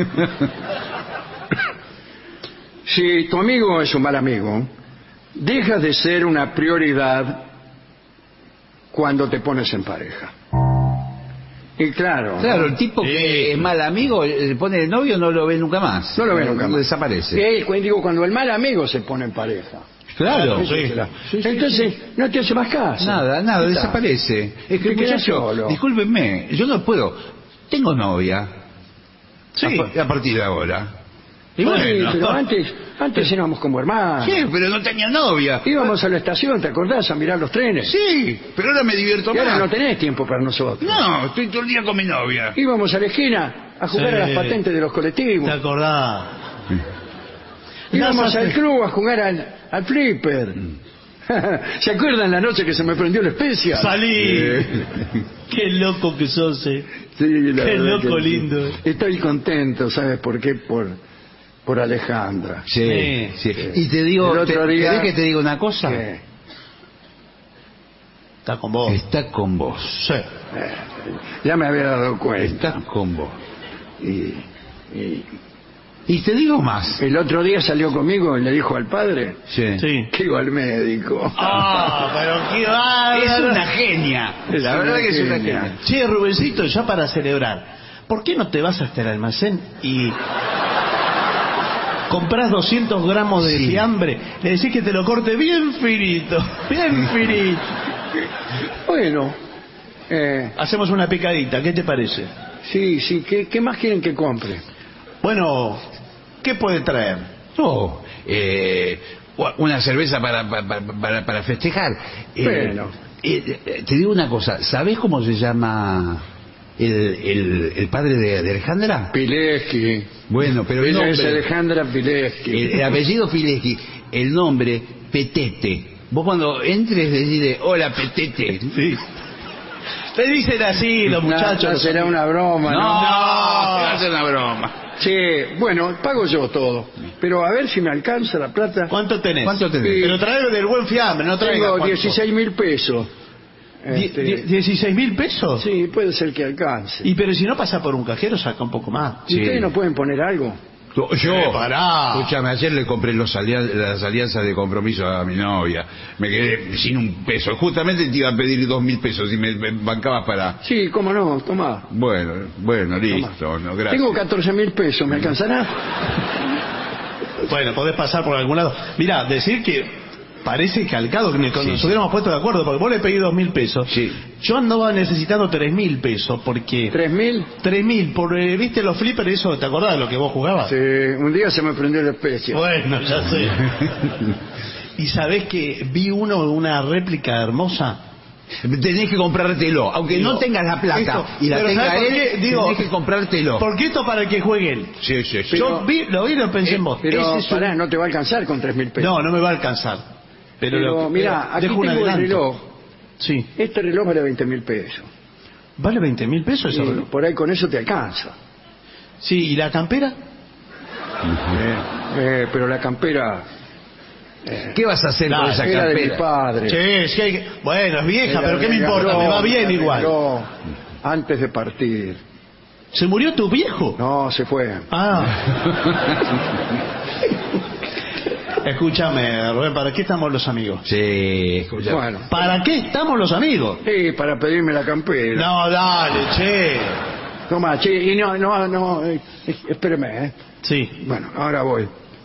Si tu amigo es un mal amigo, deja de ser una prioridad cuando te pones en pareja. Y claro, el tipo que es mal amigo, le pone el novio, no lo ve nunca más. no lo ve nunca más. Desaparece. Digo, cuando el mal amigo se pone en pareja. Claro. Entonces, no te hace más caso. Nada, Está. desaparece. Es que Te quedas muchacho, solo. discúlpenme, yo no puedo. Tengo novia. Sí. A partir de ahora. Y bueno, Bueno. pero antes éramos como hermanos. Sí, pero no tenía novia. Íbamos a la estación, ¿te acordás? A mirar los trenes. Sí, pero ahora me divierto Y ahora más. no tenés tiempo para nosotros. No, estoy todo el día con mi novia. Íbamos a la esquina a jugar Sí. a las patentes de los colectivos. ¿Te acordás? Íbamos al club a jugar al flipper. ¿Se acuerdan la noche que se me prendió la especia? Salí. Qué loco que sos, Sí, la Qué verdad loco que sí. lindo. Estoy contento, ¿sabes por qué? Por Alejandra. Sí. Y te digo, El otro día- ¿querés que te diga una cosa? ¿Qué? Está con vos. Está con vos. Sí. Ya me había dado cuenta. Está con vos. Y Y te digo más. el otro día salió conmigo y le dijo al padre Sí. Sí. que iba al médico. Ah, pero qué bárbaro. Es una genia. Es La una verdad que es una genia. genia. Che, Rubencito, ya para celebrar, ¿por qué no te vas hasta el almacén y compras 200 gramos de Sí. fiambre? Le decís que te lo corte bien finito, bien finito. Bueno, Hacemos una picadita, ¿qué te parece? sí, ¿qué más quieren que compre? Bueno, ¿qué puede traer? No, una cerveza para festejar. Bueno. Te digo una cosa, ¿sabés cómo se llama el padre de Alejandra? Pileski. Bueno, pero el Ella es nombre, Alejandra Pileski. el apellido Fileski, el nombre Petete. Vos cuando entres decís, hola Petete. Sí. Le dicen así los muchachos. No, será una broma, ¿no? No, es una broma. Sí, bueno, pago yo todo. Pero a ver si me alcanza la plata. ¿Cuánto tenés? ¿Cuánto tenés? Pero trae del buen fiambre, no traiga. Tengo ¿cuánto? 16.000 pesos. ¿16.000 pesos? Sí, puede ser que alcance. Y pero si no pasa por un cajero, saca un poco más. ¿Y ustedes no pueden poner algo? Yo, pará. escúchame, ayer le compré las alianzas de compromiso a mi novia. Me quedé sin un peso. Justamente te iba a pedir 2.000 pesos y me bancabas para... Sí, cómo no, tomá. Bueno, listo, no, gracias. Tengo 14.000 pesos, ¿me alcanzará? Bueno, podés pasar por algún lado. Mirá, decir que parece calcado que nos hubiéramos puesto de acuerdo, porque vos le pedí 2.000 pesos. Sí. Yo andaba necesitando 3.000 pesos, porque... ¿3.000? 3.000, porque viste los flippers, eso, ¿te acordás de lo que vos jugabas? Sí, un día se me prendió la especie. Bueno, ya sé. Y sabés que vi una réplica hermosa. Tenés que comprártelo, aunque Digo, no tengas la plata esto, y la pero tenga ¿sabés por él, qué? Digo, tenés que comprártelo. Porque esto para el que juegue él. Sí, sí, sí. Yo lo vi y lo pensé en vos. Pero Ese es un- pará, no te va a alcanzar con 3.000 pesos. No me va a alcanzar. Pero mira, aquí dejo un tengo el adelanto. reloj. Sí. Este reloj vale 20.000 pesos. ¿Vale 20.000 pesos ese Y reloj? por ahí con eso te alcanza. Sí, ¿y la campera? Pero la campera ¿Qué vas a hacer Claro, con esa era de mi campera? padre. Sí, hay que... Bueno, es vieja, Era- pero ¿qué me importa? regaló, Me va bien me igual. regaló antes de partir. ¿Se murió tu viejo? No, se fue. Ah. Escúchame, Rubén, ¿para qué estamos los amigos? Sí, escucha. Bueno, ¿Para qué estamos los amigos? sí, para pedirme la campera. No, dale, che. Toma, che, y no, espéreme, Sí. Bueno, ahora voy.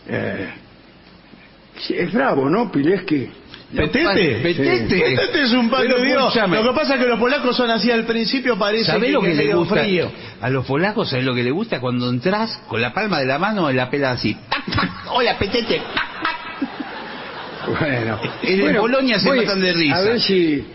Sí, es bravo, ¿no, Pileski? ¿Petete? Petete. Petete es un pan Pero de Dios. escúchame. Lo que pasa es que los polacos son así al principio, parece ¿Sabés lo que le medio gusta? frío. A los polacos, ¿sabés lo que le gusta? Cuando entras con la palma de la mano en la pela así. ¡Pac, pac! ¡Hola, petete! ¡Pac, pac! Bueno, En Polonia se voy matan de risa. A ver si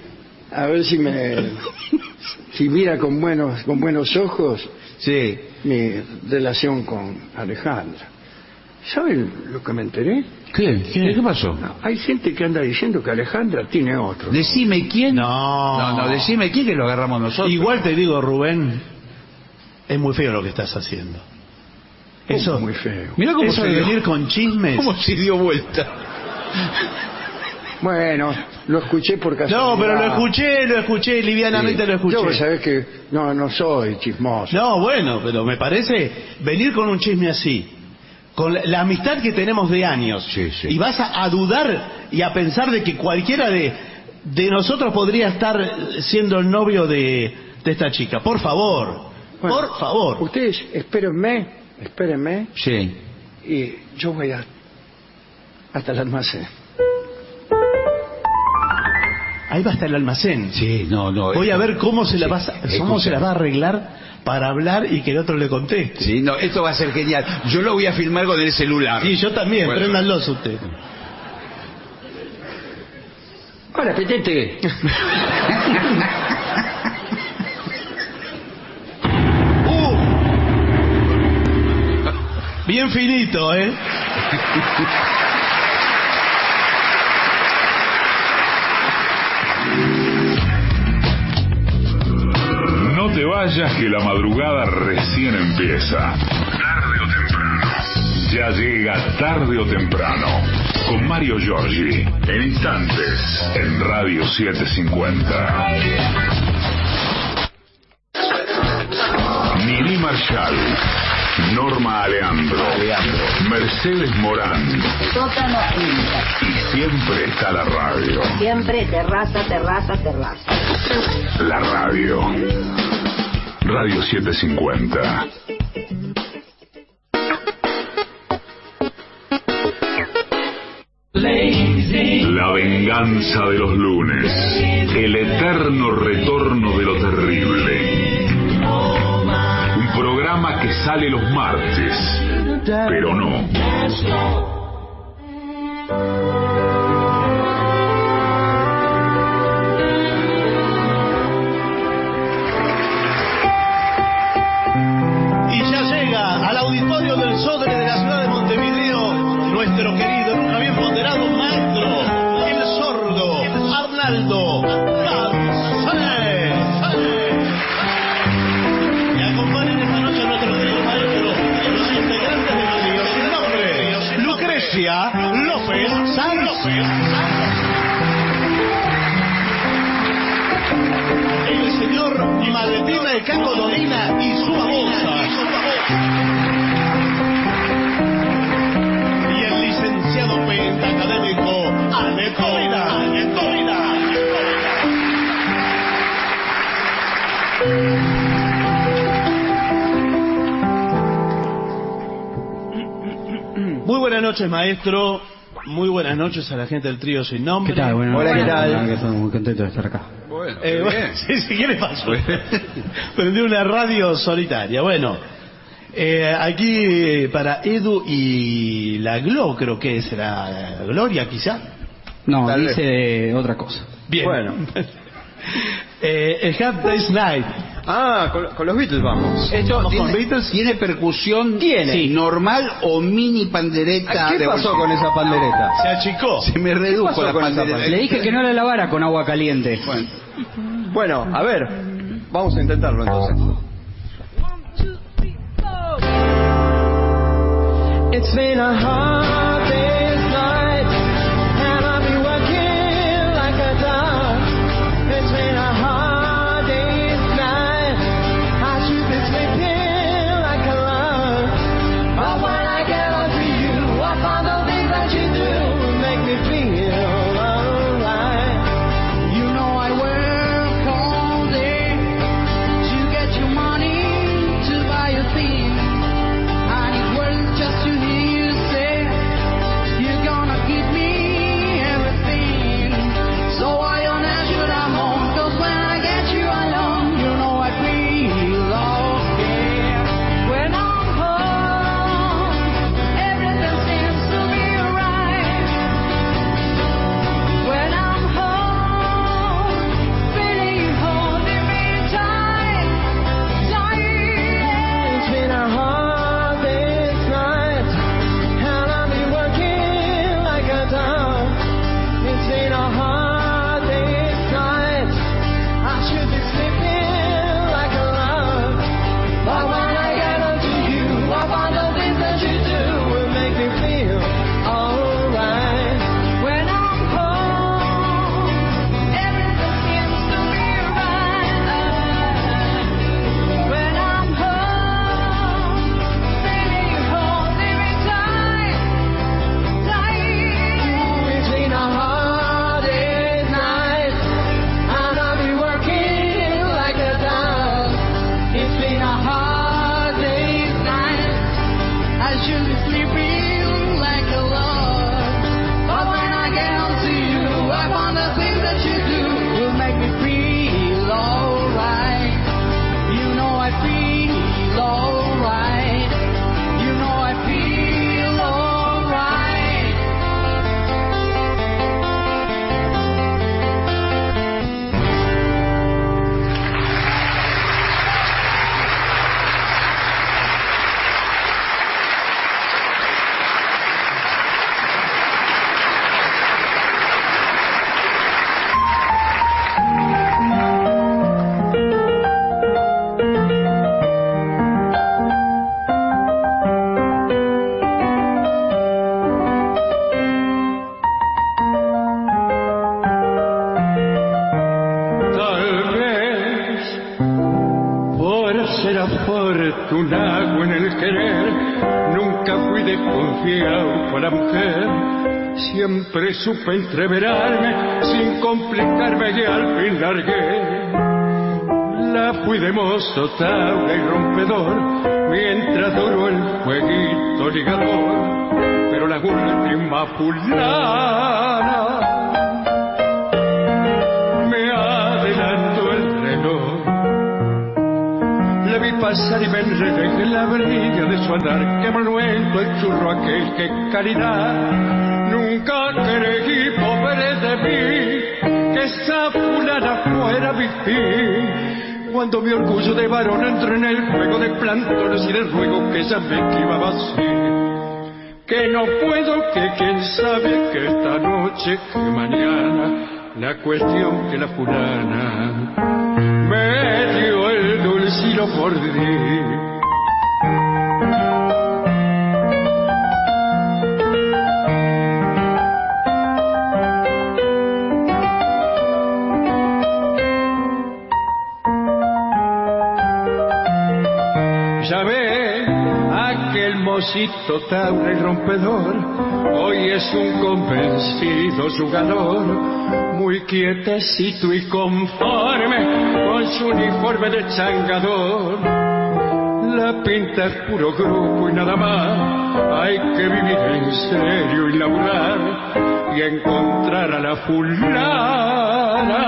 mira con buenos ojos Sí. mi relación con Alejandra. ¿Saben lo que me enteré? ¿Qué? ¿Qué pasó? No, hay gente que anda diciendo que Alejandra tiene otro. Decime quién. No. No, decime quién que lo agarramos nosotros. Igual te digo, Rubén, es muy feo lo que estás haciendo. Eso Es muy feo. Mirá cómo eso se de dio. venir con chismes. ¿Cómo se dio vuelta? Bueno, lo escuché por casualidad. No, pero lo escuché, livianamente lo escuché. Yo, pues, sabés que no soy chismoso. No, bueno, pero me parece venir con un chisme así, con la amistad que tenemos de años, Sí, sí. y vas a dudar y a pensar de que cualquiera de nosotros podría estar siendo el novio de esta chica. Por favor, Bueno, por favor. Ustedes espérenme, Sí. y yo voy hasta el almacén. Ahí va a estar el almacén. Sí, no. Voy a ver cómo se la Sí, cómo se la escucha. va a arreglar para hablar y que el otro le conteste. Sí, no, esto va a ser genial. Yo lo voy a filmar con el celular. Sí, yo también, Bueno. préndanlos usted. Hola, Petete. Bien finito, ¿eh? No te vayas que la madrugada recién empieza. Tarde o temprano. Ya llega Tarde o Temprano. Con Mario Giorgi. En instantes. En Radio 750. Nini Marshall. Norma Aleandro. Mercedes Morán. Sótano Quinta. Y siempre está la radio. Siempre terraza. La radio. Radio 750. La venganza de los lunes. El eterno retorno de lo terrible. Un programa que sale los martes, pero no. Y ya llega al auditorio del Sodre de la ciudad de Montevideo nuestro querido, nunca bien ponderado maestro, el sordo, Arnaldo Gansé. Y acompañan esta noche a nuestro querido maestro, los integrantes de los Dios sin nombre, Lucrecia López Sanz. El señor Maletina de Caco Dolina y su babosa. Y el licenciado pentacadémico Anetolina. Muy buenas noches, maestro. Muy buenas noches a la gente del trío Sin Nombre. ¿Qué tal? Hola, ¿qué tal? Estoy muy contento de estar acá. Bueno, sí, ¿qué le pasó? Prendí una radio solitaria. Bueno, aquí para Edu y la Glo, creo que es la Gloria, quizá. No, Tal dice vez. otra cosa. Bien. Bueno. El Half Day's Night. Ah, con los Beatles vamos. Esto tiene percusión normal o mini pandereta. ¿Qué pasó con esa pandereta? Se achicó. Se me redujo la pandereta. Le dije que no la lavara con agua caliente. Bueno, a ver, vamos a intentarlo entonces. It's been a hard day's night, and I've been working like a dog. It's been a hard day's night, I should be sleeping like a log. But when I get onto you, I find the things that you do make me feel alright. You know I work all day to get your money to buy a thing, and it works just to hear you say you're gonna give me everything. So why on earth should I mourn? 'Cause when I get you alone, you know I feel okay. When I'm home, everything seems to be right. When I'm home, feeling you holding me tight, tight. It's been a hard day's night, and I've been working like a dog. It's been a hard day's night, I should be sleeping like a log. But when I get onto you, I find the things that you do will make me feel alright. When I'm home, everything seems to be right. When I'm home, feeling you holding me tight, tight. It's been a hard day's night, and I've been working like a dog. It's been a hard day's night, I should be sleeping like a log. But when I get onto you, I find the things that you do will make me feel alright. You know I feel alright. You know I feel alright. Tal vez por ser afortunado en el querer, nunca fui desconfiado con la mujer. Siempre supe entreverarme sin complicarme y al fin largué. La fui de mozo, tabla y rompedor, mientras duró el jueguito ligador. Pero la última fulana me adelantó el reloj. La vi pasar y me enredé en la brilla de su andar. Que manuento el churro aquel, que caridad. Nunca creí, pobre de mí, que esa fulana fuera mi fin. Cuando mi orgullo de varón entró en el juego de plantones y de ruego que ella me esquivaba así. Que no puedo, que quién sabe, que esta noche, que mañana, la cuestión que la fulana me dio el dulce y lo mordí. Ya ve, aquel mocito tabla y rompedor, hoy es un convencido jugador, muy quietecito y conforme con su uniforme de changador. La pinta es puro grupo y nada más. Hay que vivir en serio y laburar y encontrar a la fulana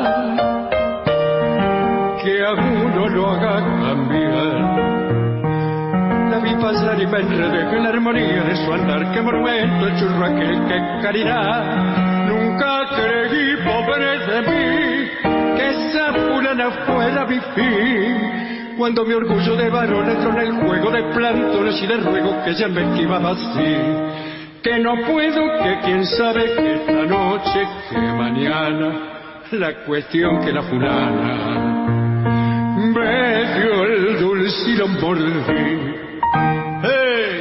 que a uno lo haga cambiar. La vi pasar y me enredé en la armonía de su andar. Qué monumento el churro aquel, qué caridad. Nunca creí, pobre de mí, que esa fulana fuera mi fin. Cuando mi orgullo de varón entró en el juego de plantones y de ruegos que ya me esquivaba así. Que no puedo, que quién sabe, que esta noche, que mañana, la cuestión que la fulana me dio el dulce y lo mordí. ¡Hey!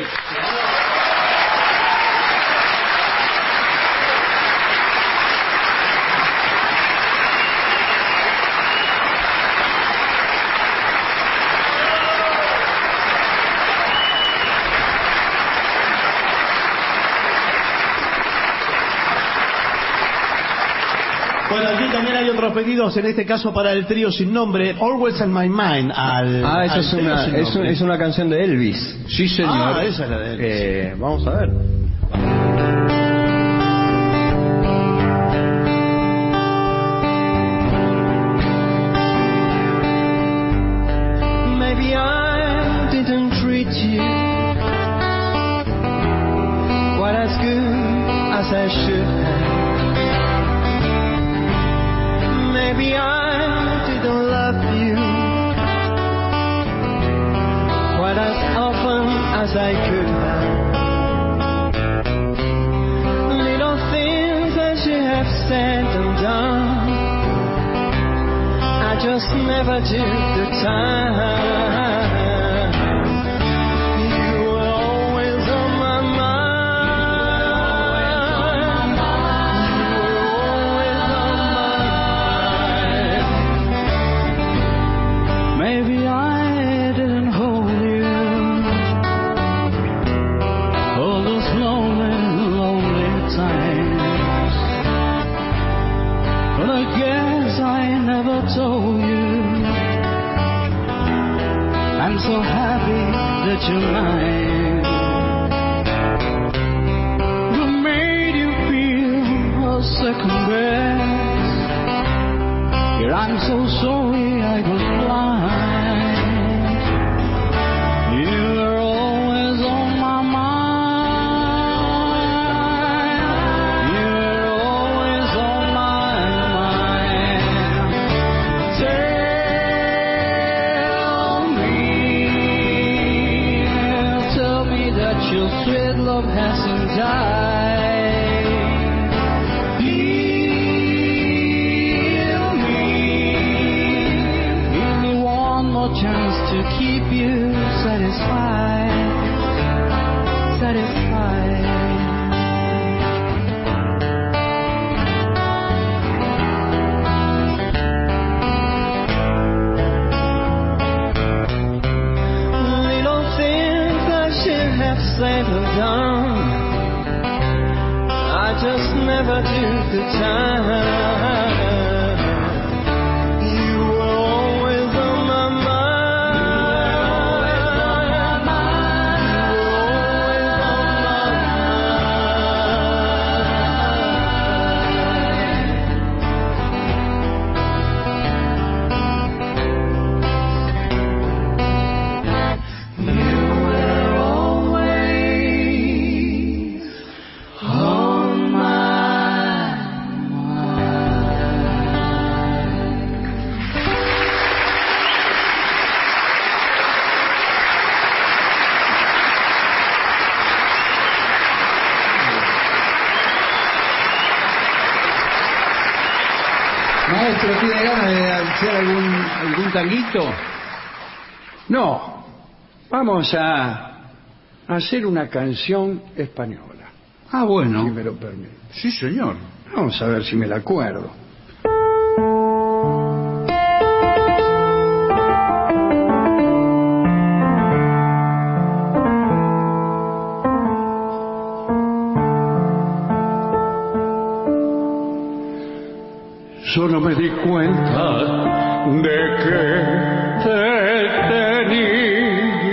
Bueno, aquí también hay otros pedidos, en este caso para el trío sin nombre, Always in My Mind. Esa es una canción de Elvis. Sí, señor. Esa es la de Elvis. Vamos a ver. Maybe I didn't treat you quite as good as I should have. Maybe I didn't love you quite as often as I could have. Little things that you have said and done, I just never took the time. You were always on my mind. Maybe I didn't hold you all those lonely times, but I guess I never told you I'm so happy that you're mine. Who made you feel a second best? Here I'm so sorry I was blind. You were always on my mind. You were always on my mind. Tell me that your sweet love hasn't died. Chance to keep you satisfied. Little things I should have said or done, I just never took the time. Maestro, ¿tiene ganas de hacer algún tanguito? No, vamos a hacer una canción española, Ah, bueno. si me lo permite. Sí, señor. Vamos a ver si me la acuerdo. Solo me di cuenta de que te tenía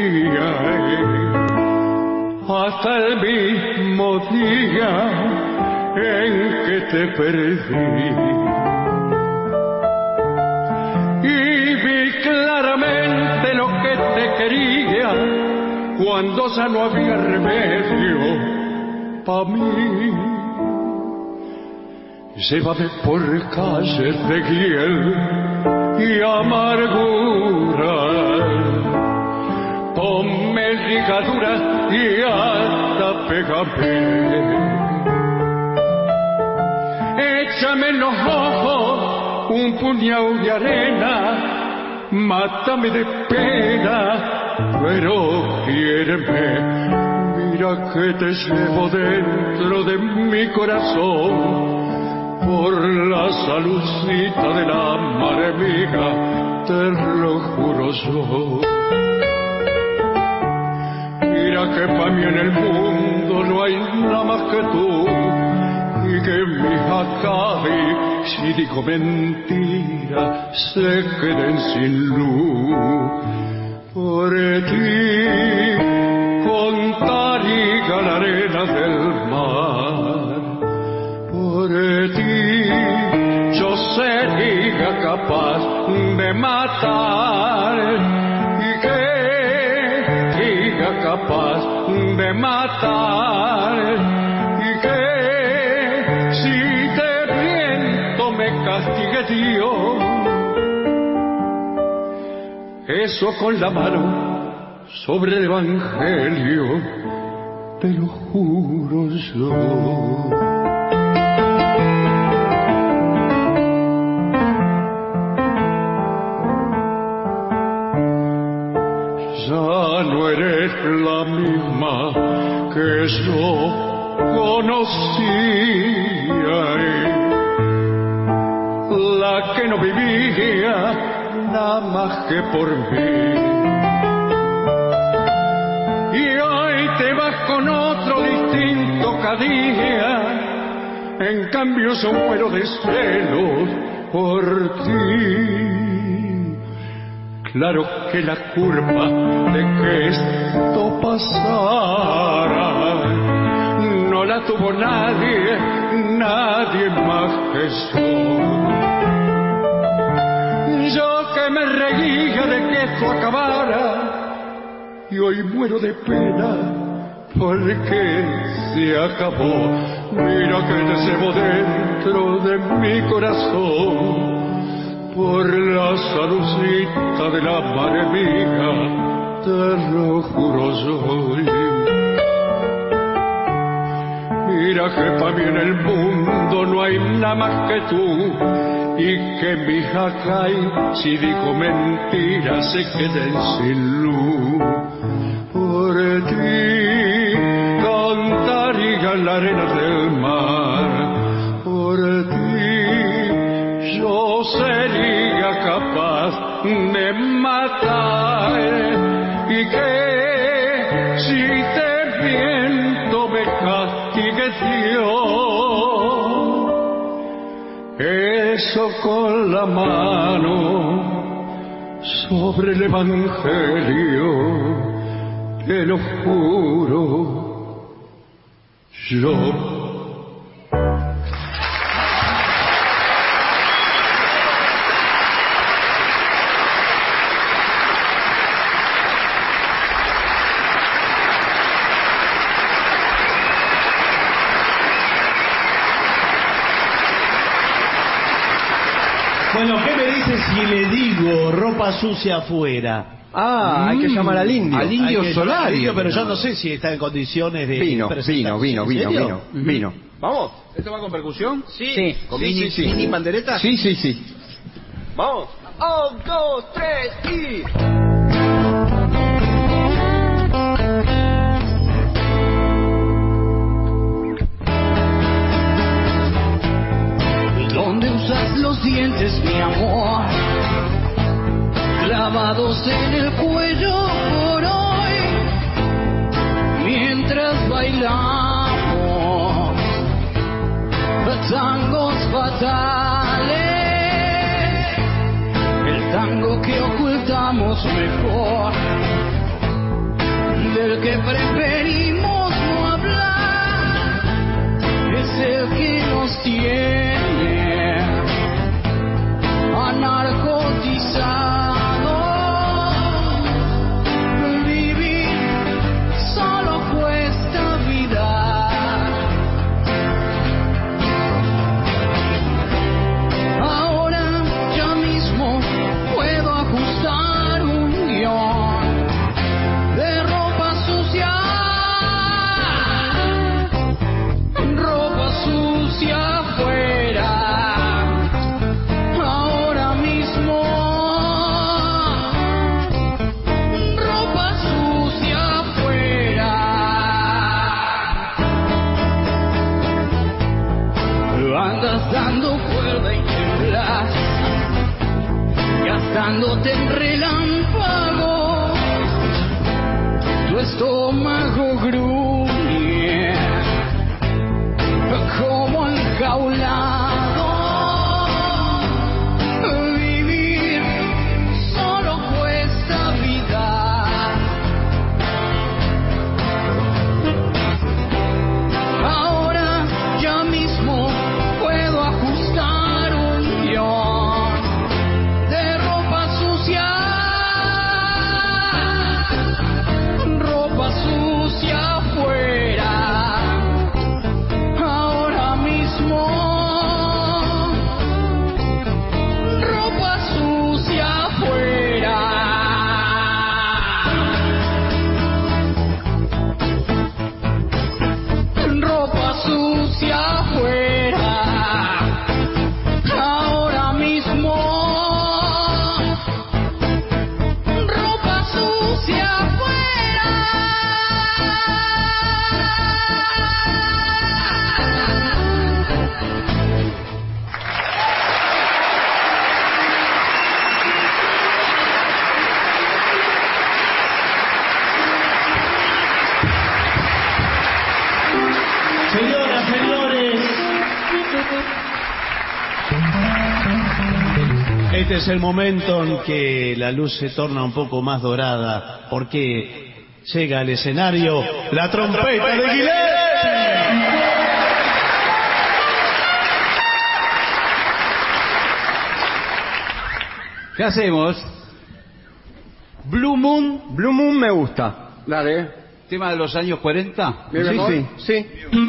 hasta el mismo día en que te perdí. Y vi claramente lo que te quería cuando ya no había remedio pa' mí. Llévame por calles de hiel y amargura, ponme ligaduras y hasta pégame. Échame en los ojos un puñado de arena, mátame de pena, pero quiéreme. Mira que te llevo dentro de mi corazón, por la saludcita de la mar amiga, te lo juro yo. Mira que pa' mí en el mundo no hay nada más que tú, y que mi jacabe, si digo mentira, se queden sin luz. Por ti contaría la arena del mar, por ti yo sería capaz de matar, y que sería capaz de matar, y que si te miento me castigue Dios. Eso con la mano sobre el evangelio, te lo juro yo. Ya no eres la misma que yo conocía, la que no vivía nada más que por mí. Y hoy te vas con otro distinto cada día, en cambio yo muero de celos por ti. Claro que la culpa de que esto pasara no la tuvo nadie, nadie más que yo. Yo que me reía de que esto acabara, y hoy muero de pena porque se acabó. Mira que te llevo dentro de mi corazón, por la saludcita de la mar amiga, te lo juro yo. Mira que pa' mí en el mundo no hay nada más que tú, y que mi jacay, si digo mentiras, se queden sin luz. Por ti cantaría la arena del mar, por ti yo sería capaz de matar, y que si te miento me castigue Dios. Eso con la mano sobre el evangelio, te lo juro yo. Bueno, ¿qué me dice si le digo ropa sucia afuera? Ah, hay que llamar al indio. Al indio Solari. Pero yo no sé si está en condiciones de... Vino. ¿Vamos? ¿Esto va con percusión? Sí. ¿Con Sí. mini pandereta? Sí. Vamos. 1, 2, 3 y... Donde usas los dientes, mi amor, clavados en el cuello por hoy, mientras bailamos tangos fatales, el tango que ocultamos mejor del que preferimos del relámpago, tu estómago gruñe como enjaulado. Vivir solo cuesta vida. Ahora ya mismo puedo ajustar un guión de ropa sucia afuera. Ahora mismo ropa sucia afuera. Ropa sucia afuera. Ahora mismo ropa sucia afuera. Señoras, señores, este es el momento en que la luz se torna un poco más dorada, porque llega al escenario la trompeta de Guilherme. ¿Qué hacemos? Blue Moon me gusta. Dale. ¿Tema de los años 40? Sí.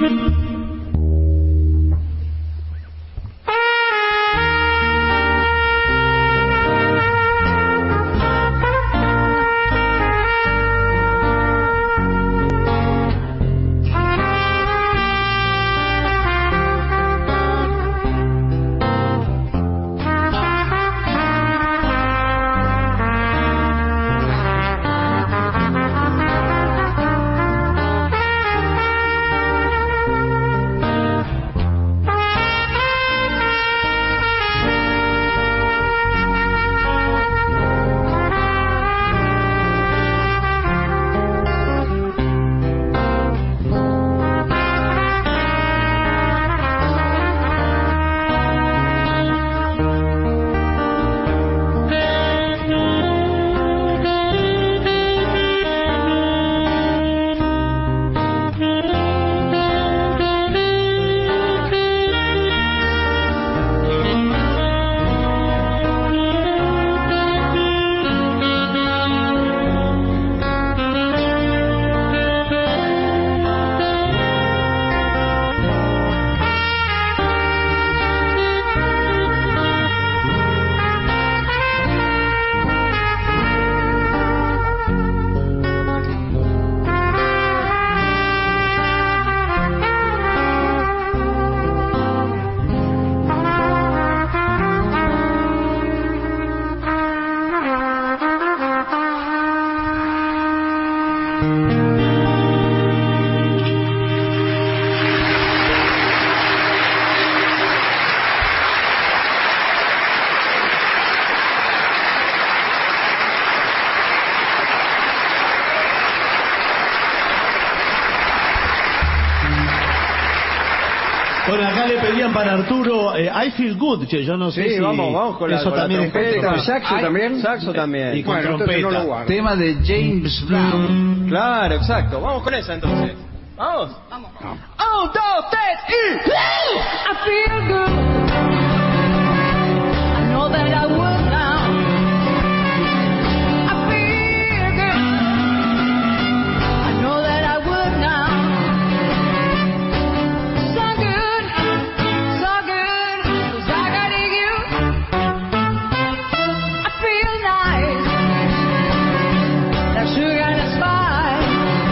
Bueno, acá le pedían para Arturo I Feel Good, che, yo no sé si vamos con eso la también trompeta. es ¿Saxo también? Saxo también. Y con Bueno, entonces trompeta. no lo guardo. Tema de James Brown. Claro, exacto. Vamos con esa entonces. Vamos. Vamos. 1, 2, 3 y... I feel good. I know that I would now. I feel good. I know that I would now. So good, 'cause I got you. I feel nice, like sugar and a spice.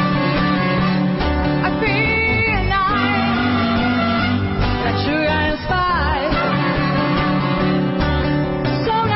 I feel nice, like sugar and spice. So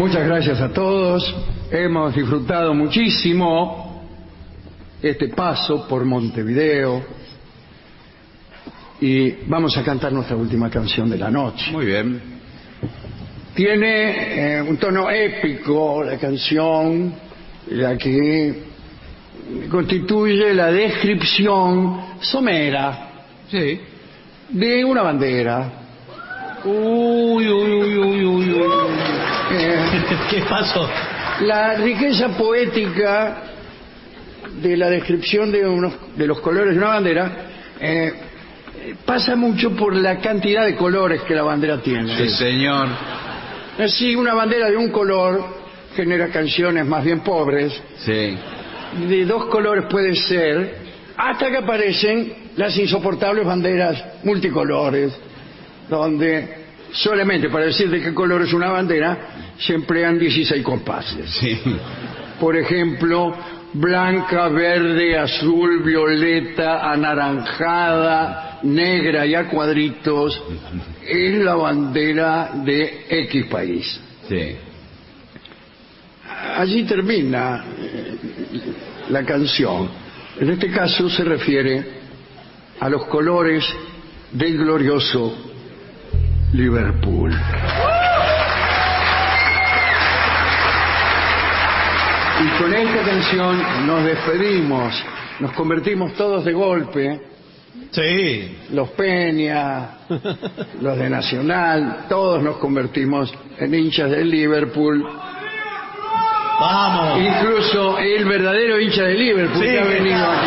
Muchas gracias a todos. Hemos disfrutado muchísimo este paso por Montevideo y vamos a cantar nuestra última canción de la noche. Muy bien. Tiene un tono épico la canción, la que constituye la descripción somera de una bandera. Uy. ¿Qué pasó? La riqueza poética de la descripción de los colores de una bandera pasa mucho por la cantidad de colores que la bandera tiene. Sí, señor. Así, una bandera de un color genera canciones más bien pobres. Sí. De dos colores puede ser, hasta que aparecen las insoportables banderas multicolores, donde solamente para decir de qué color es una bandera se emplean 16 compases. Sí. Por ejemplo, blanca, verde, azul, violeta, anaranjada, negra y a cuadritos es la bandera de X país. Sí. Allí termina la canción. En este caso se refiere a los colores del glorioso Liverpool. Y con esta canción nos despedimos, nos convertimos todos de golpe. Sí. Los Peña, los de Nacional, todos nos convertimos en hinchas del Liverpool. Vamos. Incluso el verdadero hincha de Liverpool que ha venido aquí.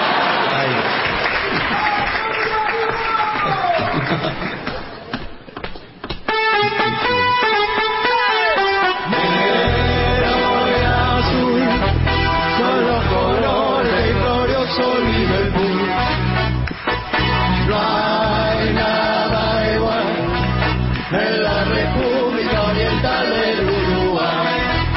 Con los colores del glorioso Liverpool, no hay nada igual en la República Oriental del Uruguay.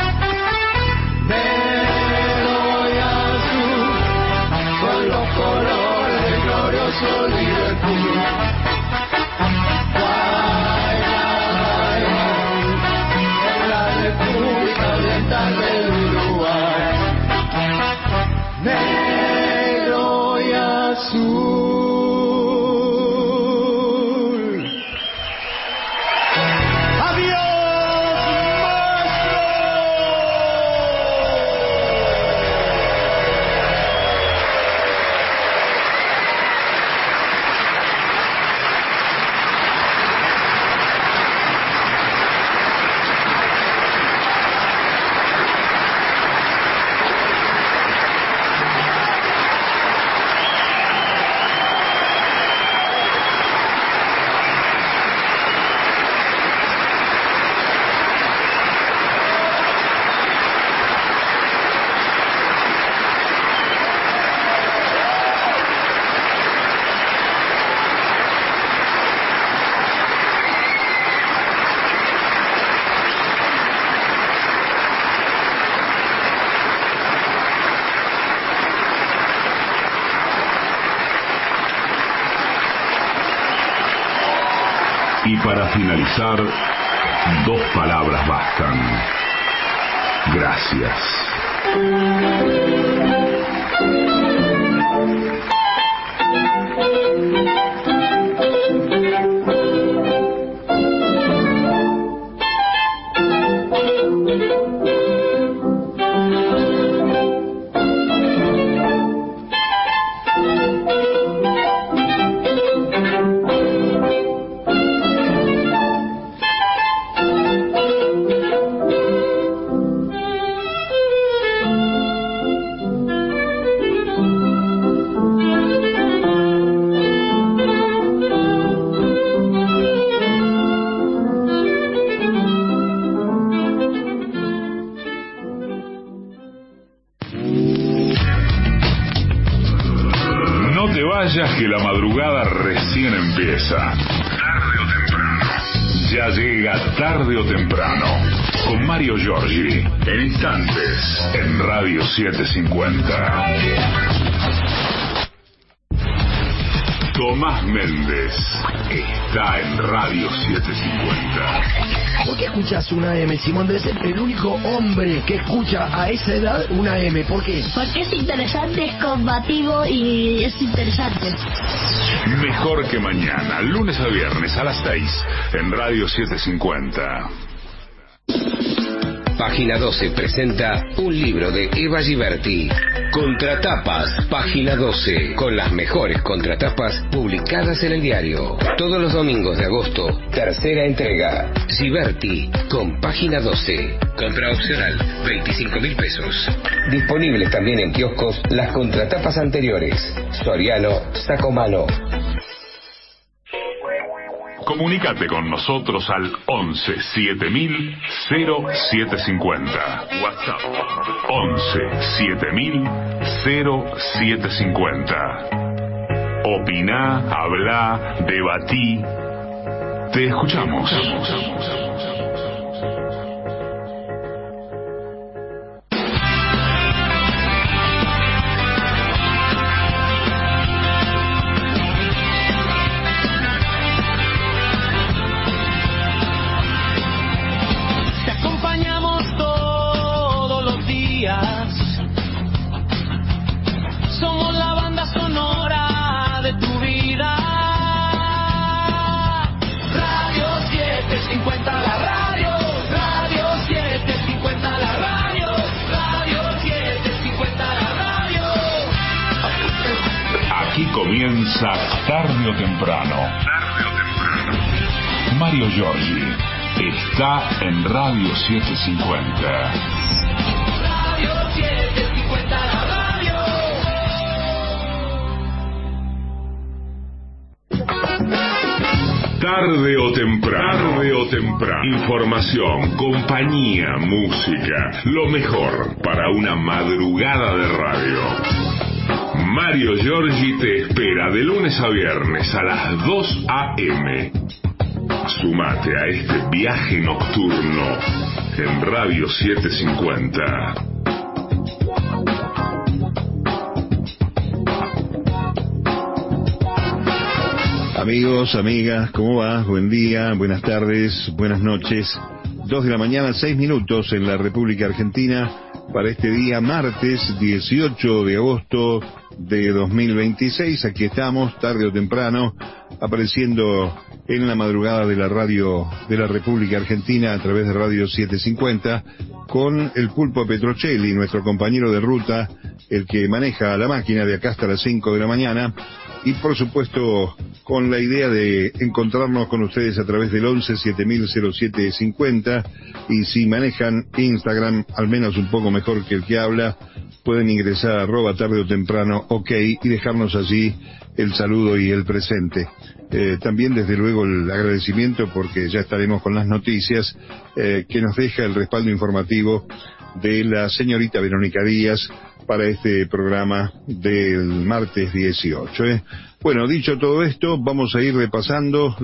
Negro y azul, con los colores del glorioso Liverpool. No hay nada igual en la República Oriental del Uruguay. Negro y azul. Y para finalizar, dos palabras bastan. Gracias. Que la madrugada recién empieza. Tarde o temprano. Ya llega Tarde o Temprano. Con Mario Giorgi. En instantes. En Radio 750. Tomás Méndez está en Radio 750. ¿Por qué escuchas una AM, Simón? Debe ser el único hombre que escucha a esa edad una AM. ¿Por qué? Porque es interesante, es combativo y es interesante. Mejor que mañana, lunes a viernes a las 6 en Radio 750. Página 12 presenta un libro de Eva Giberti. Contratapas, Página 12, con las mejores contratapas publicadas en el diario. Todos los domingos de agosto, tercera entrega. Giberti, con Página 12. Compra opcional, 25.000 pesos. Disponibles también en kioscos las contratapas anteriores. Soriano, Sacomano. Comunícate con nosotros al 11 7000 0750. WhatsApp 11 7000 0750. Opina, habla, debatí. Te escuchamos. Somos la banda sonora de tu vida. Radio 750 la radio. Radio 750 la radio. Radio 750 la radio. Aquí comienza Tarde o Temprano. Mario Giorgi está en Radio 750. Radio 750 la radio. Tarde o temprano. Información, compañía, música. Lo mejor para una madrugada de radio. Mario Giorgi te espera de lunes a viernes a las 2 a.m. Sumate a este viaje nocturno en Radio 750. Amigos, amigas, ¿cómo va? Buen día, buenas tardes, buenas noches. 2 de la mañana, 6 minutos en la República Argentina para este día martes 18 de agosto de 2026. Aquí estamos, tarde o temprano, apareciendo en la madrugada de la radio de la República Argentina a través de Radio 750 con el Pulpo Petrocelli, nuestro compañero de ruta, el que maneja la máquina de acá hasta las 5 de la mañana. Y por supuesto con la idea de encontrarnos con ustedes a través del 11 7000 0750, y si manejan Instagram al menos un poco mejor que el que habla, pueden ingresar a @tarde o temprano OK y dejarnos allí el saludo y el presente. También desde luego el agradecimiento, porque ya estaremos con las noticias que nos deja el respaldo informativo de la señorita Verónica Díaz para este programa del martes 18. Bueno, dicho todo esto, vamos a ir repasando